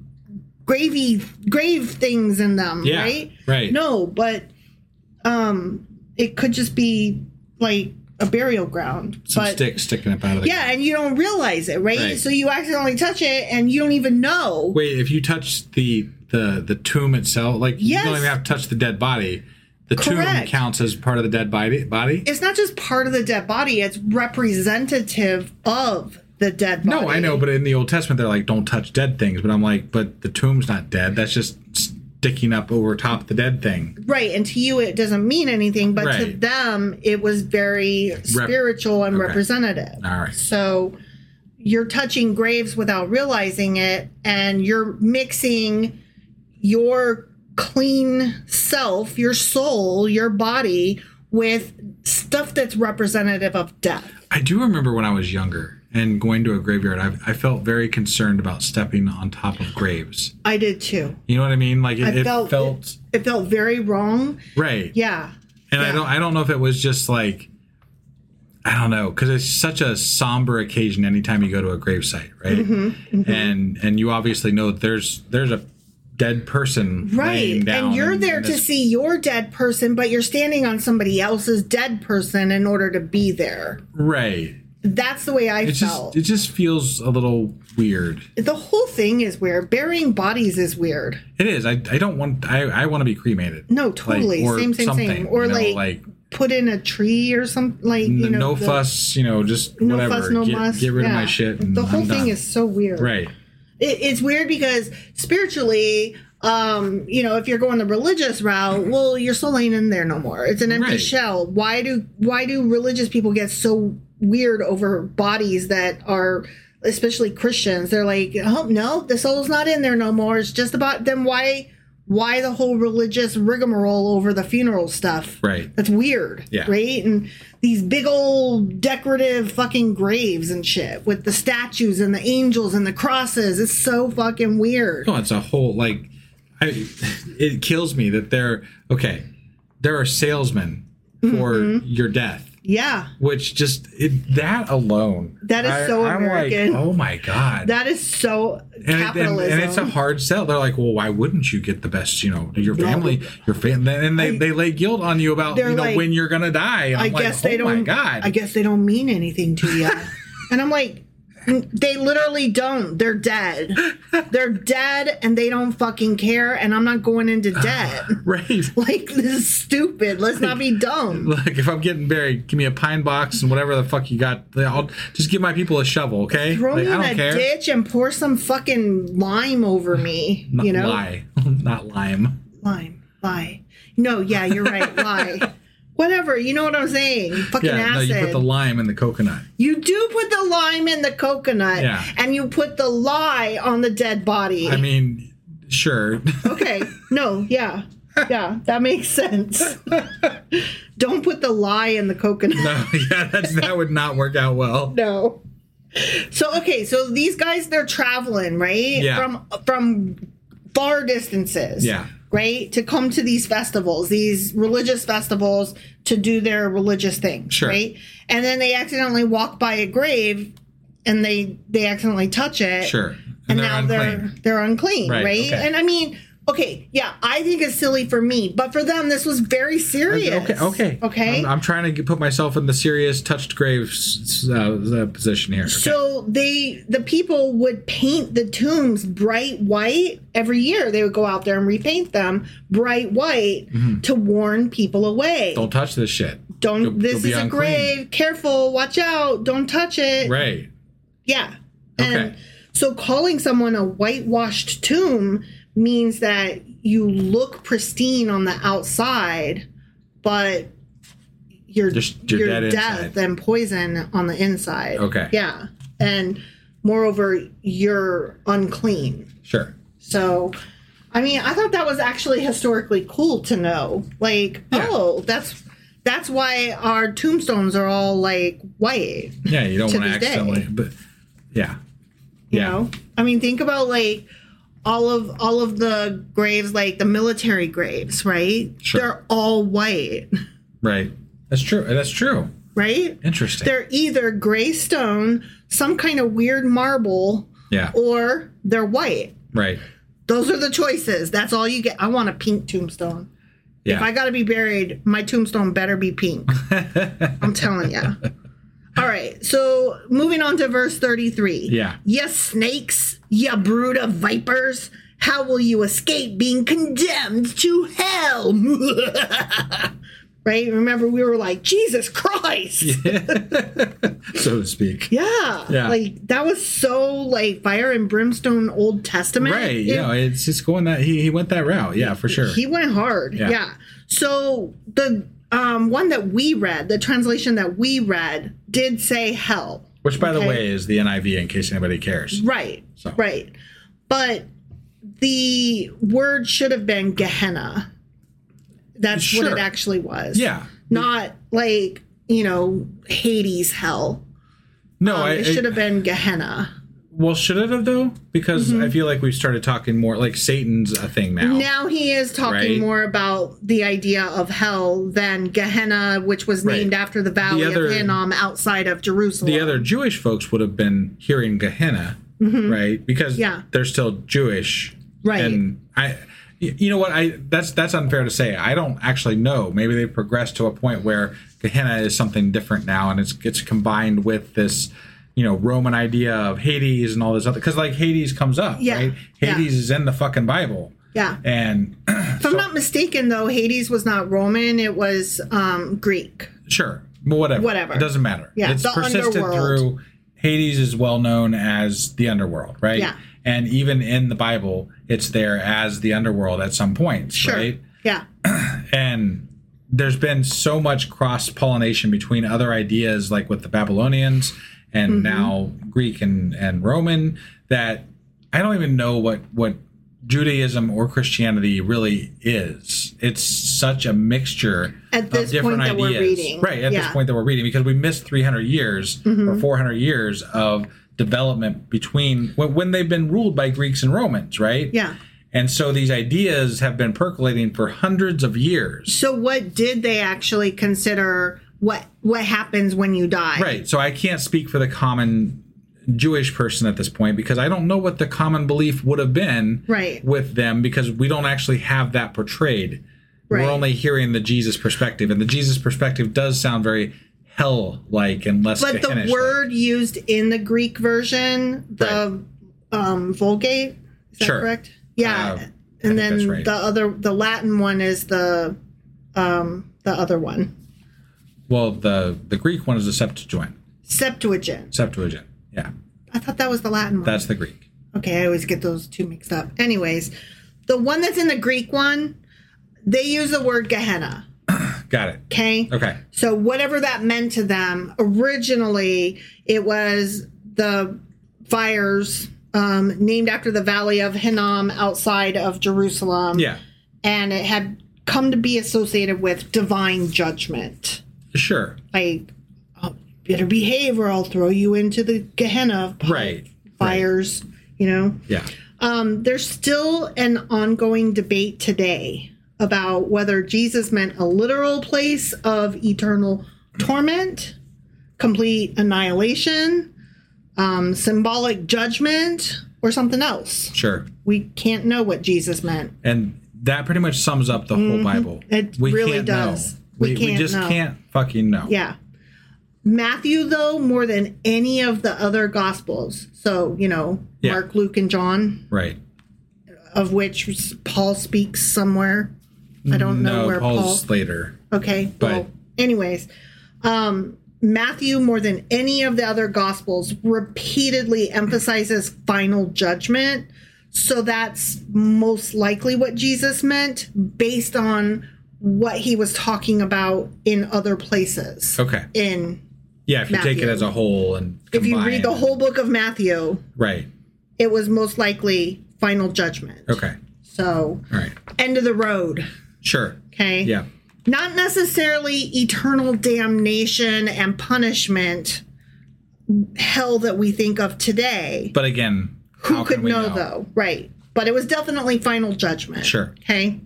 gravy grave things in them, Yeah, right? right. No, but um it could just be like a burial ground. Some but sticks sticking up out of the yeah, and you don't realize it, right? Right. So you accidentally touch it and you don't even know. Wait, if you touch the the the tomb itself, like you Yes. don't even have to touch the dead body. The Correct. tomb counts as part of the dead body. Body? It's not just part of the dead body, it's representative of the dead body. No, I know, but in the Old Testament, they're like, don't touch dead things. But I'm like, but the tomb's not dead. That's just sticking up over top of the dead thing. Right. And to you, it doesn't mean anything, but to Right. them, it was very spiritual and okay. representative. All right. So you're touching graves without realizing it, and you're mixing your clean self, your soul, your body with stuff that's representative of death. I do remember when I was younger and going to a graveyard, I, I felt very concerned about stepping on top of graves. I did too. You know what I mean? Like it, I it felt, felt it, it felt very wrong. right. Yeah. And yeah. I don't I don't know if it was just like, I don't know, because it's such a somber occasion anytime you go to a gravesite, right? Mm-hmm, mm-hmm. And and you obviously know that there's there's a dead person laying Right. down. And you're there this, to see your dead person, but you're standing on somebody else's dead person in order to be there. right. That's the way I It felt. just it just feels a little weird. The whole thing is weird. Burying bodies is weird. It is. I, I don't want I, I want to be cremated. No, totally. Like, or same, same, something, same. Or you know, like, like put in a tree or something. Like, you know, no the- fuss, you know, just No whatever. fuss, no get, muss. get rid Yeah. of my shit. And The whole I'm thing done. is so weird. right. It, it's weird because spiritually, um, you know, if you're going the religious route, well, your soul ain't in there no more. It's an empty Right. shell. Why do why do religious people get so weird over bodies that are, especially Christians? They're like, oh no, the soul's not in there no more. It's just about them. Why why the whole religious rigmarole over the funeral stuff? Right. That's weird. Yeah. Right? And these big old decorative fucking graves and shit with the statues and the angels and the crosses. It's so fucking weird. No, it's a whole like I it kills me that they're okay. There are salesmen for Mm-hmm. your death. Yeah. Which just it, that alone. That is so I'm American. Like, oh my god. That is so and, it- and, capitalism. and it's a hard sell. They're like, well, why wouldn't you get the best? You know, your family, your family, and they, I- they lay guilt on you about They're you know like, when you're gonna die. And I I'm like, guess oh they don't. my god. I guess they don't mean anything to you. And I'm like, they literally don't. They're dead. They're dead, and they don't fucking care. And I'm not going into debt. right. Like, this is stupid. Let's not be dumb. Look, if I'm getting buried, give me a pine box and whatever the fuck you got. I'll just give my people a shovel, okay? Throw Like, me I in don't a care. ditch and pour some fucking lime over me. Not you know, lie, not lime. lime, lie. No, yeah, you're right. Lie. Whatever. You know what I'm saying? Fucking Yeah, no, acid. you put the lime in the coconut. You do put the lime in the coconut, Yeah. and you put the lye on the dead body. I mean, sure. Okay. No, yeah. Yeah, that makes sense. Don't put the lye in the coconut. No, yeah, that's that would not work out well. No. So, okay, so these guys, they're traveling, right? Yeah. From from far distances. Yeah. Right? To come to these festivals, these religious festivals, to do their religious thing. Sure. Right? And then they accidentally walk by a grave and they they accidentally touch it. Sure. And, And they're now unclean. they're they're unclean, Right, right? okay. And I mean, okay, yeah, I think it's silly for me, but for them, this was very serious. Okay, okay, Okay. I'm, I'm trying to get, put myself in the serious touched graves uh, uh, position here. Okay. So they, the people would paint the tombs bright white every year. They would go out there and repaint them bright white to warn people away. Don't touch this shit. Don't. You'll- this you'll be is a unclean. grave. Careful. Watch out. Don't touch it. Right. Yeah. Okay. And so calling someone a whitewashed tomb means that you look pristine on the outside, but you're, You're- you're you're dead death inside. and poison on the inside. Okay. Yeah. And moreover, you're unclean. Sure. So, I mean, I thought that was actually historically cool to know. Like, Yeah. oh, that's that's why our tombstones are all like white. Yeah, you don't To want to this day. accidentally, but yeah. You Yeah. know, I mean, think about like all of all of the graves, like the military graves, right? Sure. They're all white, Right. That's true. That's true. right? Interesting. They're either gray stone, some kind of weird marble, yeah. or they're white. Right. Those are the choices. That's all you get. I want a pink tombstone. Yeah. If I got to be buried, my tombstone better be pink. I'm telling you. All right. So moving on to verse thirty-three. Yeah. Yes, snakes, ye brood of vipers. How will you escape being condemned to hell? right? Remember, we were like, Jesus Christ. So to speak. Yeah. Yeah. Like, that was so, like, fire and brimstone Old Testament. Right. It- You know, it's just going that, he, he went that route. Yeah, for sure. He went hard. Yeah. Yeah. So the um, one that we read, the translation that we read, did say hell. Which, by the Okay. way, is the N I V in case anybody cares. Right. So. Right. But the word should have been Gehenna. That's what Sure. it actually was. Yeah. Not like, you know, Hades hell. No, Um, I, it should have been Gehenna. Well, should it have, though? Because Mm-hmm. I feel like we've started talking more, like Satan's a thing now. Now he is talking Right. more about the idea of hell than Gehenna, which was Right. named after the Valley other- of Hinnom outside of Jerusalem. The other Jewish folks would have been hearing Gehenna, right? Because Mm-hmm. Yeah. they're still Jewish. Right. And I, y- you know what? I that's that's unfair to say. I don't actually know. Maybe they've progressed to a point where Gehenna is something different now, and it's it's combined with this, you know, Roman idea of Hades and all this other. Because like Hades comes up, Yeah. right? Yeah. Hades is in the fucking Bible. Yeah. And If I'm not mistaken, though, Hades was not Roman. It was um, Greek. sure, but whatever. Whatever. It doesn't matter. Yeah, It's the persisted underworld. through. Hades is well known as the underworld, right? Yeah. And even in the Bible, it's there as the underworld at some points, Sure. right? Yeah. And there's been so much cross pollination between other ideas, like with the Babylonians and Mm-hmm. now Greek and, and Roman, that I don't even know what, what Judaism or Christianity really is. It's such a mixture At this of different point that we're ideas. reading. Right, at this Yeah. point that we're reading, because we missed three hundred years Mm-hmm. or four hundred years of development between when, when they've been ruled by Greeks and Romans, right? Yeah. And so these ideas have been percolating for hundreds of years. So what did they actually consider what what happens when you die? Right. So I can't speak for the common Jewish person at this point because I don't know what the common belief would have been Right. with them because we don't actually have that portrayed. Right. We're only hearing the Jesus perspective. And the Jesus perspective does sound very hell-like and less But the Gehenna-like. word used in the Greek version, the um, Vulgate, is that Sure. correct? Yeah. Uh, I think and then that's right. the other, the Latin one is the um, the other one, Well, the, the Greek one is the Septuagint. Septuagint. Septuagint. Yeah. I thought that was the Latin one. That's the Greek. Okay, I always get those two mixed up. Anyways, the one that's in the Greek one, they use the word Gehenna. Got it. Okay. Okay. So whatever that meant to them, originally it was the fires um, named after the Valley of Hinnom outside of Jerusalem. Yeah. And it had come to be associated with divine judgment. Sure. Like, oh, better behave or I'll throw you into the Gehenna of Right. fires, you know? Yeah. Um, there's still an ongoing debate today about whether Jesus meant a literal place of eternal torment, complete annihilation, um, symbolic judgment, or something else. Sure. We can't know what Jesus meant. And that pretty much sums up the whole Bible. It we really can't does. know. We We, we can't just know. can't fucking know. Yeah. Matthew, though, more than any of the other gospels, so, you know, Yeah. Mark, Luke, and John, Right. of which Paul speaks somewhere. I don't know no, where Paul's Paul. later. Okay. But- Well, anyways, um, Matthew, more than any of the other gospels, repeatedly emphasizes final judgment. So that's most likely what Jesus meant based on what he was talking about in other places. Okay. In Yeah, if you take it Matthew. as a whole and if you read the combine- whole book of Matthew, Right. it was most likely final judgment. Okay. So All right. end of the road. Sure. Okay. Yeah. Not necessarily eternal damnation and punishment, hell that we think of today. But again, Who how could can we know, know, though? Right. But it was definitely final judgment. Sure. Okay.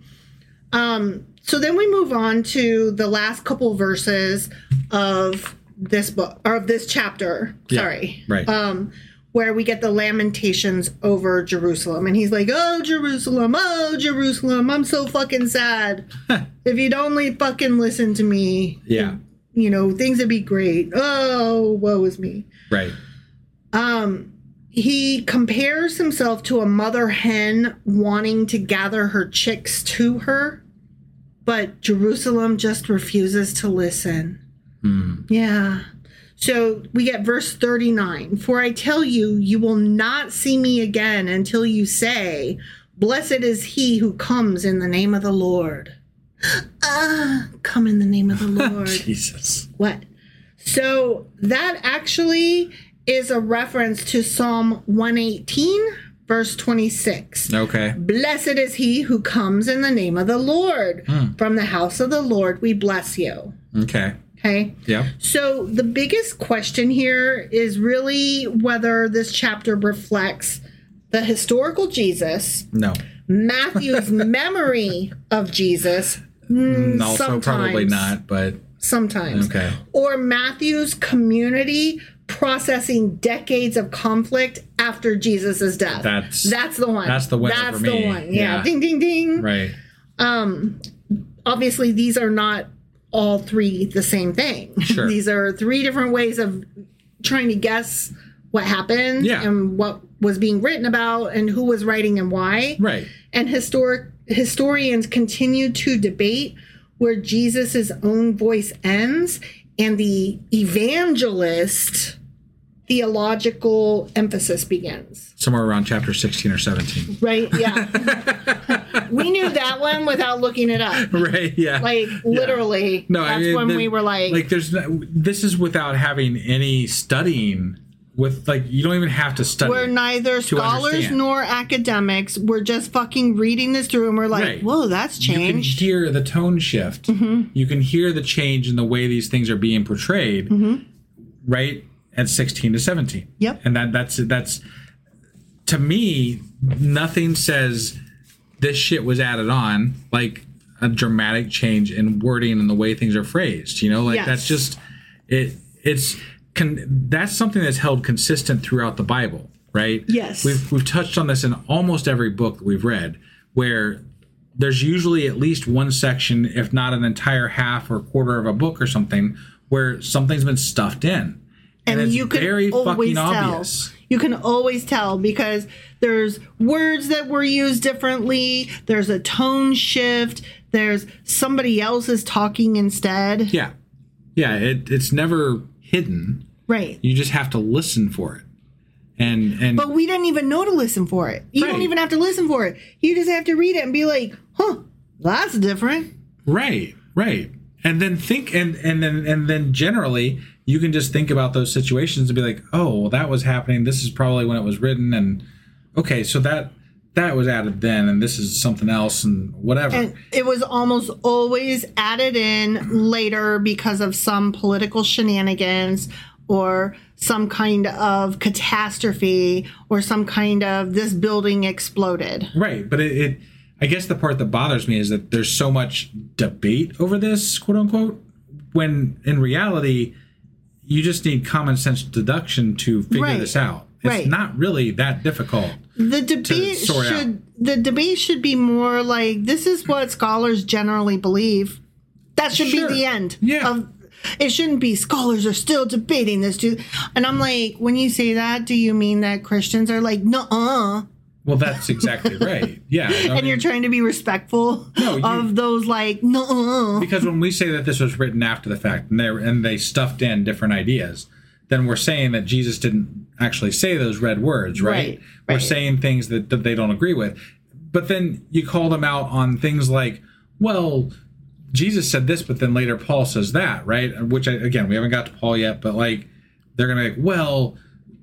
Um, so then we move on to the last couple verses of this book, or of this chapter. Yeah, Sorry. right. Um, where we get the lamentations over Jerusalem. And he's like, oh, Jerusalem, oh, Jerusalem, I'm so fucking sad. If you'd only fucking listen to me, Yeah. you know, things would be great. Oh, woe is me. Right. Um, he compares himself to a mother hen wanting to gather her chicks to her. but Jerusalem just refuses to listen. Hmm. Yeah. So we get verse thirty-nine. For I tell you, you will not see me again until you say, blessed is he who comes in the name of the Lord. Ah, come in the name of the Lord. Jesus. What? So that actually is a reference to Psalm one eighteen, verse twenty-six. Okay. Blessed is he who comes in the name of the Lord. Hmm. From the house of the Lord we bless you. Okay. Okay. Yeah. So the biggest question here is really whether this chapter reflects the historical Jesus, No. Matthew's memory of Jesus, mm, Also, sometimes, probably not, but sometimes, okay. or Matthew's community processing decades of conflict after Jesus' death. That's that's the one. that's the winner That's for the me. one. Yeah. Yeah. Ding, ding, ding. right. Um, obviously, these are not all three the same thing. Sure. These are three different ways of trying to guess what happened Yeah. and what was being written about and who was writing and why. Right. And historic historians continue to debate where Jesus' own voice ends and the evangelist theological emphasis begins. Somewhere around chapter sixteen or seventeen. Right? Yeah. We knew that one without looking it up. Right. Yeah. Like literally, No, that's I mean, when the- we were like, like there's no, this is without having any studying with, like, you don't even have to study. we're neither to scholars understand. nor academics. We're just fucking reading this through and we're like, Right. whoa, that's You can changed. hear the tone shift. Mm-hmm. You can hear the change in the way these things are being portrayed, Mm-hmm. right at sixteen to seventeen. Yep. And that that's that's to me, nothing says this shit was added on like a dramatic change in wording and the way things are phrased. You know, like Yes. that's just it. It's con- that's something that's held consistent throughout the Bible, right? Yes. We've we've touched on this in almost every book that we've read, where there's usually at least one section, if not an entire half or quarter of a book or something, where something's been stuffed in. And, and it's you can very always fucking tell. obvious. You can always tell because there's words that were used differently. There's a tone shift. There's somebody else is talking instead. Yeah. Yeah, it, it's never hidden. Right. You just have to listen for it. And and But we didn't even know to listen for it. You don't Right. even have to listen for it. You just have to read it and be like, huh, that's different. right, right. And then think and and then and then generally you can just think about those situations and be like, oh, well, that was happening. This is probably when it was written, and okay, so that that was added then, and this is something else, and whatever. And it was almost always added in later because of some political shenanigans or some kind of catastrophe or some kind of this building exploded. Right, but it, it I guess the part that bothers me is that there's so much debate over this, quote unquote, when in reality you just need common sense deduction to figure Right. this out. It's Right. not really that difficult. The debate sort should out. the debate should be more like this is what scholars generally believe. That should Sure. be the end. Yeah. Of, it shouldn't be scholars are still debating this too. And I'm like, when you say that, do you mean that Christians are like, nuh-uh? Well, that's exactly right. Yeah. I And mean, you're trying to be respectful No, you- of those like, nuh-uh. because when we say that this was written after the fact and they and they stuffed in different ideas, then we're saying that Jesus didn't actually say those red words, right? Right, We're right. saying things that, that they don't agree with. But then you call them out on things like, well, Jesus said this, but then later Paul says that, right? Which, I, again, we haven't got to Paul yet, but like, they're going to be like, well,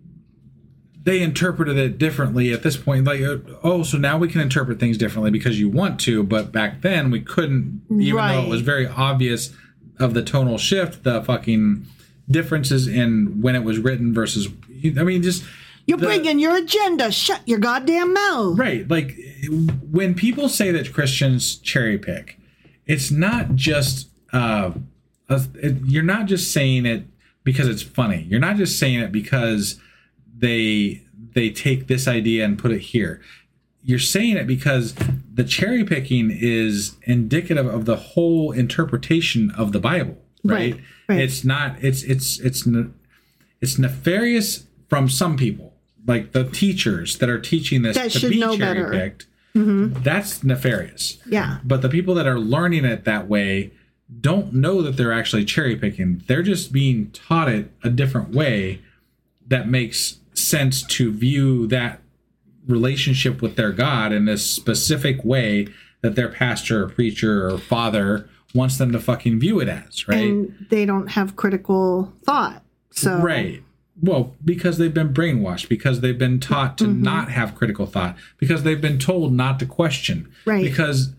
they interpreted it differently at this point. Like, uh, oh, so now we can interpret things differently because you want to, but back then we couldn't, even though it was Right. very obvious of the tonal shift, the fucking differences in when it was written versus, I mean, just You're the- bringing your agenda. Shut your goddamn mouth. right. Like when people say that Christians cherry pick, it's not just uh, a, it, you're not just saying it because it's funny. You're not just saying it because they they take this idea and put it here. You're saying it because the cherry picking is indicative of the whole interpretation of the Bible, right? Right, right. It's not. It's it's it's ne- it's nefarious from some people, like the teachers that are teaching this That to should be know cherry better. picked. Mm-hmm. That's nefarious. Yeah. But the people that are learning it that way don't know that they're actually cherry picking. They're just being taught it a different way that makes sense to view that relationship with their God in this specific way that their pastor or preacher or father wants them to fucking view it as, right? And they don't have critical thought. So Right. Well, because they've been brainwashed, because they've been taught to mm-hmm. not have critical thought, because they've been told not to question. Right. Because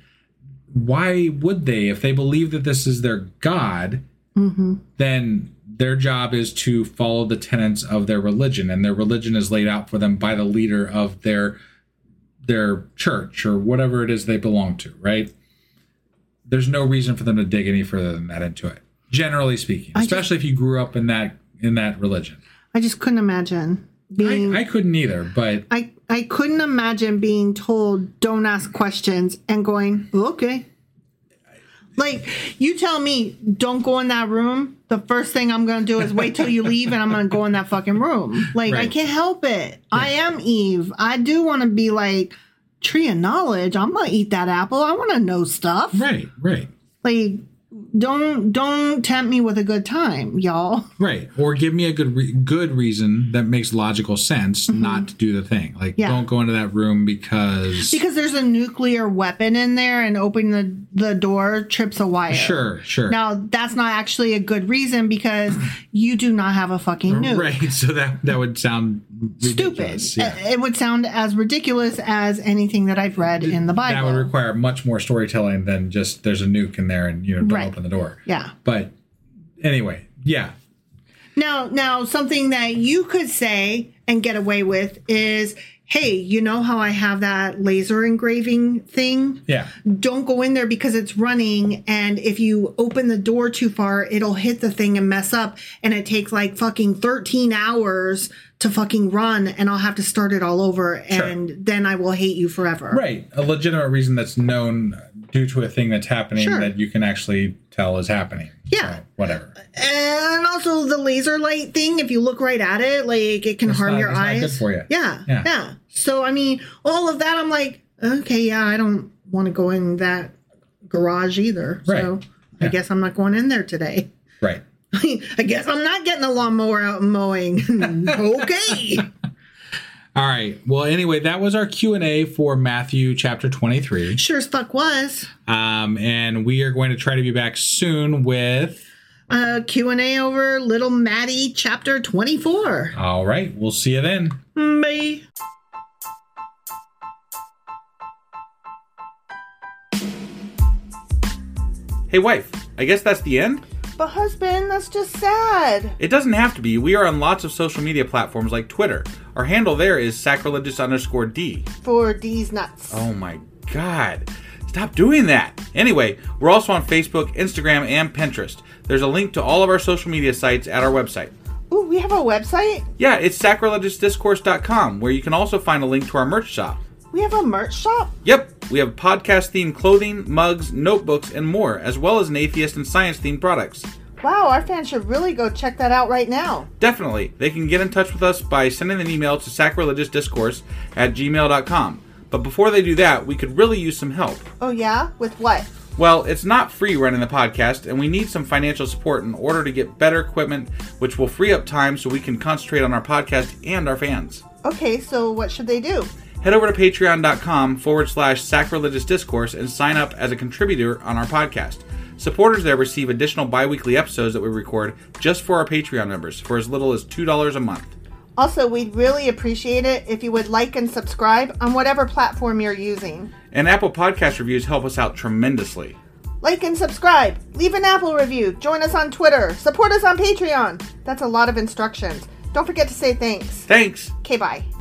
why would they? If they believe that this is their God, mm-hmm. then their job is to follow the tenets of their religion, and their religion is laid out for them by the leader of their their church or whatever it is they belong to, right? There's no reason for them to dig any further than that into it, generally speaking, I especially just, if you grew up in that in that religion. I just couldn't imagine being... I, I couldn't either, but... I, I couldn't imagine being told, don't ask questions, and going, okay. Like, you tell me, don't go in that room, the first thing I'm going to do is wait till you leave, and I'm going to go in that fucking room. Like, right. I can't help it. Yeah. I am Eve. I do want to be like, tree of knowledge. I'm going to eat that apple. I want to know stuff. Right, right. Like... Don't don't tempt me with a good time, y'all. Right, or give me a good re- good reason that makes logical sense mm-hmm. not to do the thing. Like, yeah. don't go into that room because because there's a nuclear weapon in there, and opening the the door trips a wire. Sure, sure. Now that's not actually a good reason because you do not have a fucking nuke. Right. So that that would sound stupid. Yeah. It would sound as ridiculous as anything that I've read in the Bible. That would require much more storytelling than just there's a nuke in there and you know don't right. open the door. Yeah. But anyway, yeah. Now, now something that you could say and get away with is, hey, you know how I have that laser engraving thing? Yeah. Don't go in there because it's running, and if you open the door too far, it'll hit the thing and mess up, and it takes like fucking thirteen hours to fucking run, and I'll have to start it all over, and sure. then I will hate you forever. Right. A legitimate reason that's known due to a thing that's happening sure. that you can actually tell is happening. Yeah. So, whatever. And also the laser light thing, if you look right at it, like it can it's harm not, your it's eyes. Not good for you. Yeah, yeah. Yeah. So, I mean, all of that, I'm like, okay, yeah, I don't want to go in that garage either. Right. So yeah. I guess I'm not going in there today. Right. I guess I'm not getting a lawnmower out and mowing. Okay. All right. Well, anyway, that was our Q and A for Matthew chapter twenty-three. Sure as fuck was. Um, and we are going to try to be back soon with... Uh, Q and A over Little Maddie chapter twenty-four. All right. We'll see you then. Bye. Hey, wife. I guess that's the end? But husband, that's just sad. It doesn't have to be. We are on lots of social media platforms like Twitter. Our handle there is sacrilegious underscore D. For D's nuts. Oh my God. Stop doing that. Anyway, we're also on Facebook, Instagram, and Pinterest. There's a link to all of our social media sites at our website. Ooh, we have a website? Yeah, it's sacrilegious discourse dot com, where you can also find a link to our merch shop. We have a merch shop? Yep. We have podcast-themed clothing, mugs, notebooks, and more, as well as an atheist and science-themed products. Wow, our fans should really go check that out right now. Definitely. They can get in touch with us by sending an email to sacrilegious discourse at gmail dot com. But before they do that, we could really use some help. Oh yeah? With what? Well, it's not free running the podcast, and we need some financial support in order to get better equipment, which will free up time so we can concentrate on our podcast and our fans. Okay, so what should they do? Head over to patreon.com forward slash sacrilegious discourse and sign up as a contributor on our podcast. Supporters there receive additional bi-weekly episodes that we record just for our Patreon members for as little as two dollars a month. Also, we'd really appreciate it if you would like and subscribe on whatever platform you're using. And Apple Podcast reviews help us out tremendously. Like and subscribe. Leave an Apple review. Join us on Twitter. Support us on Patreon. That's a lot of instructions. Don't forget to say thanks. Thanks. Okay, bye.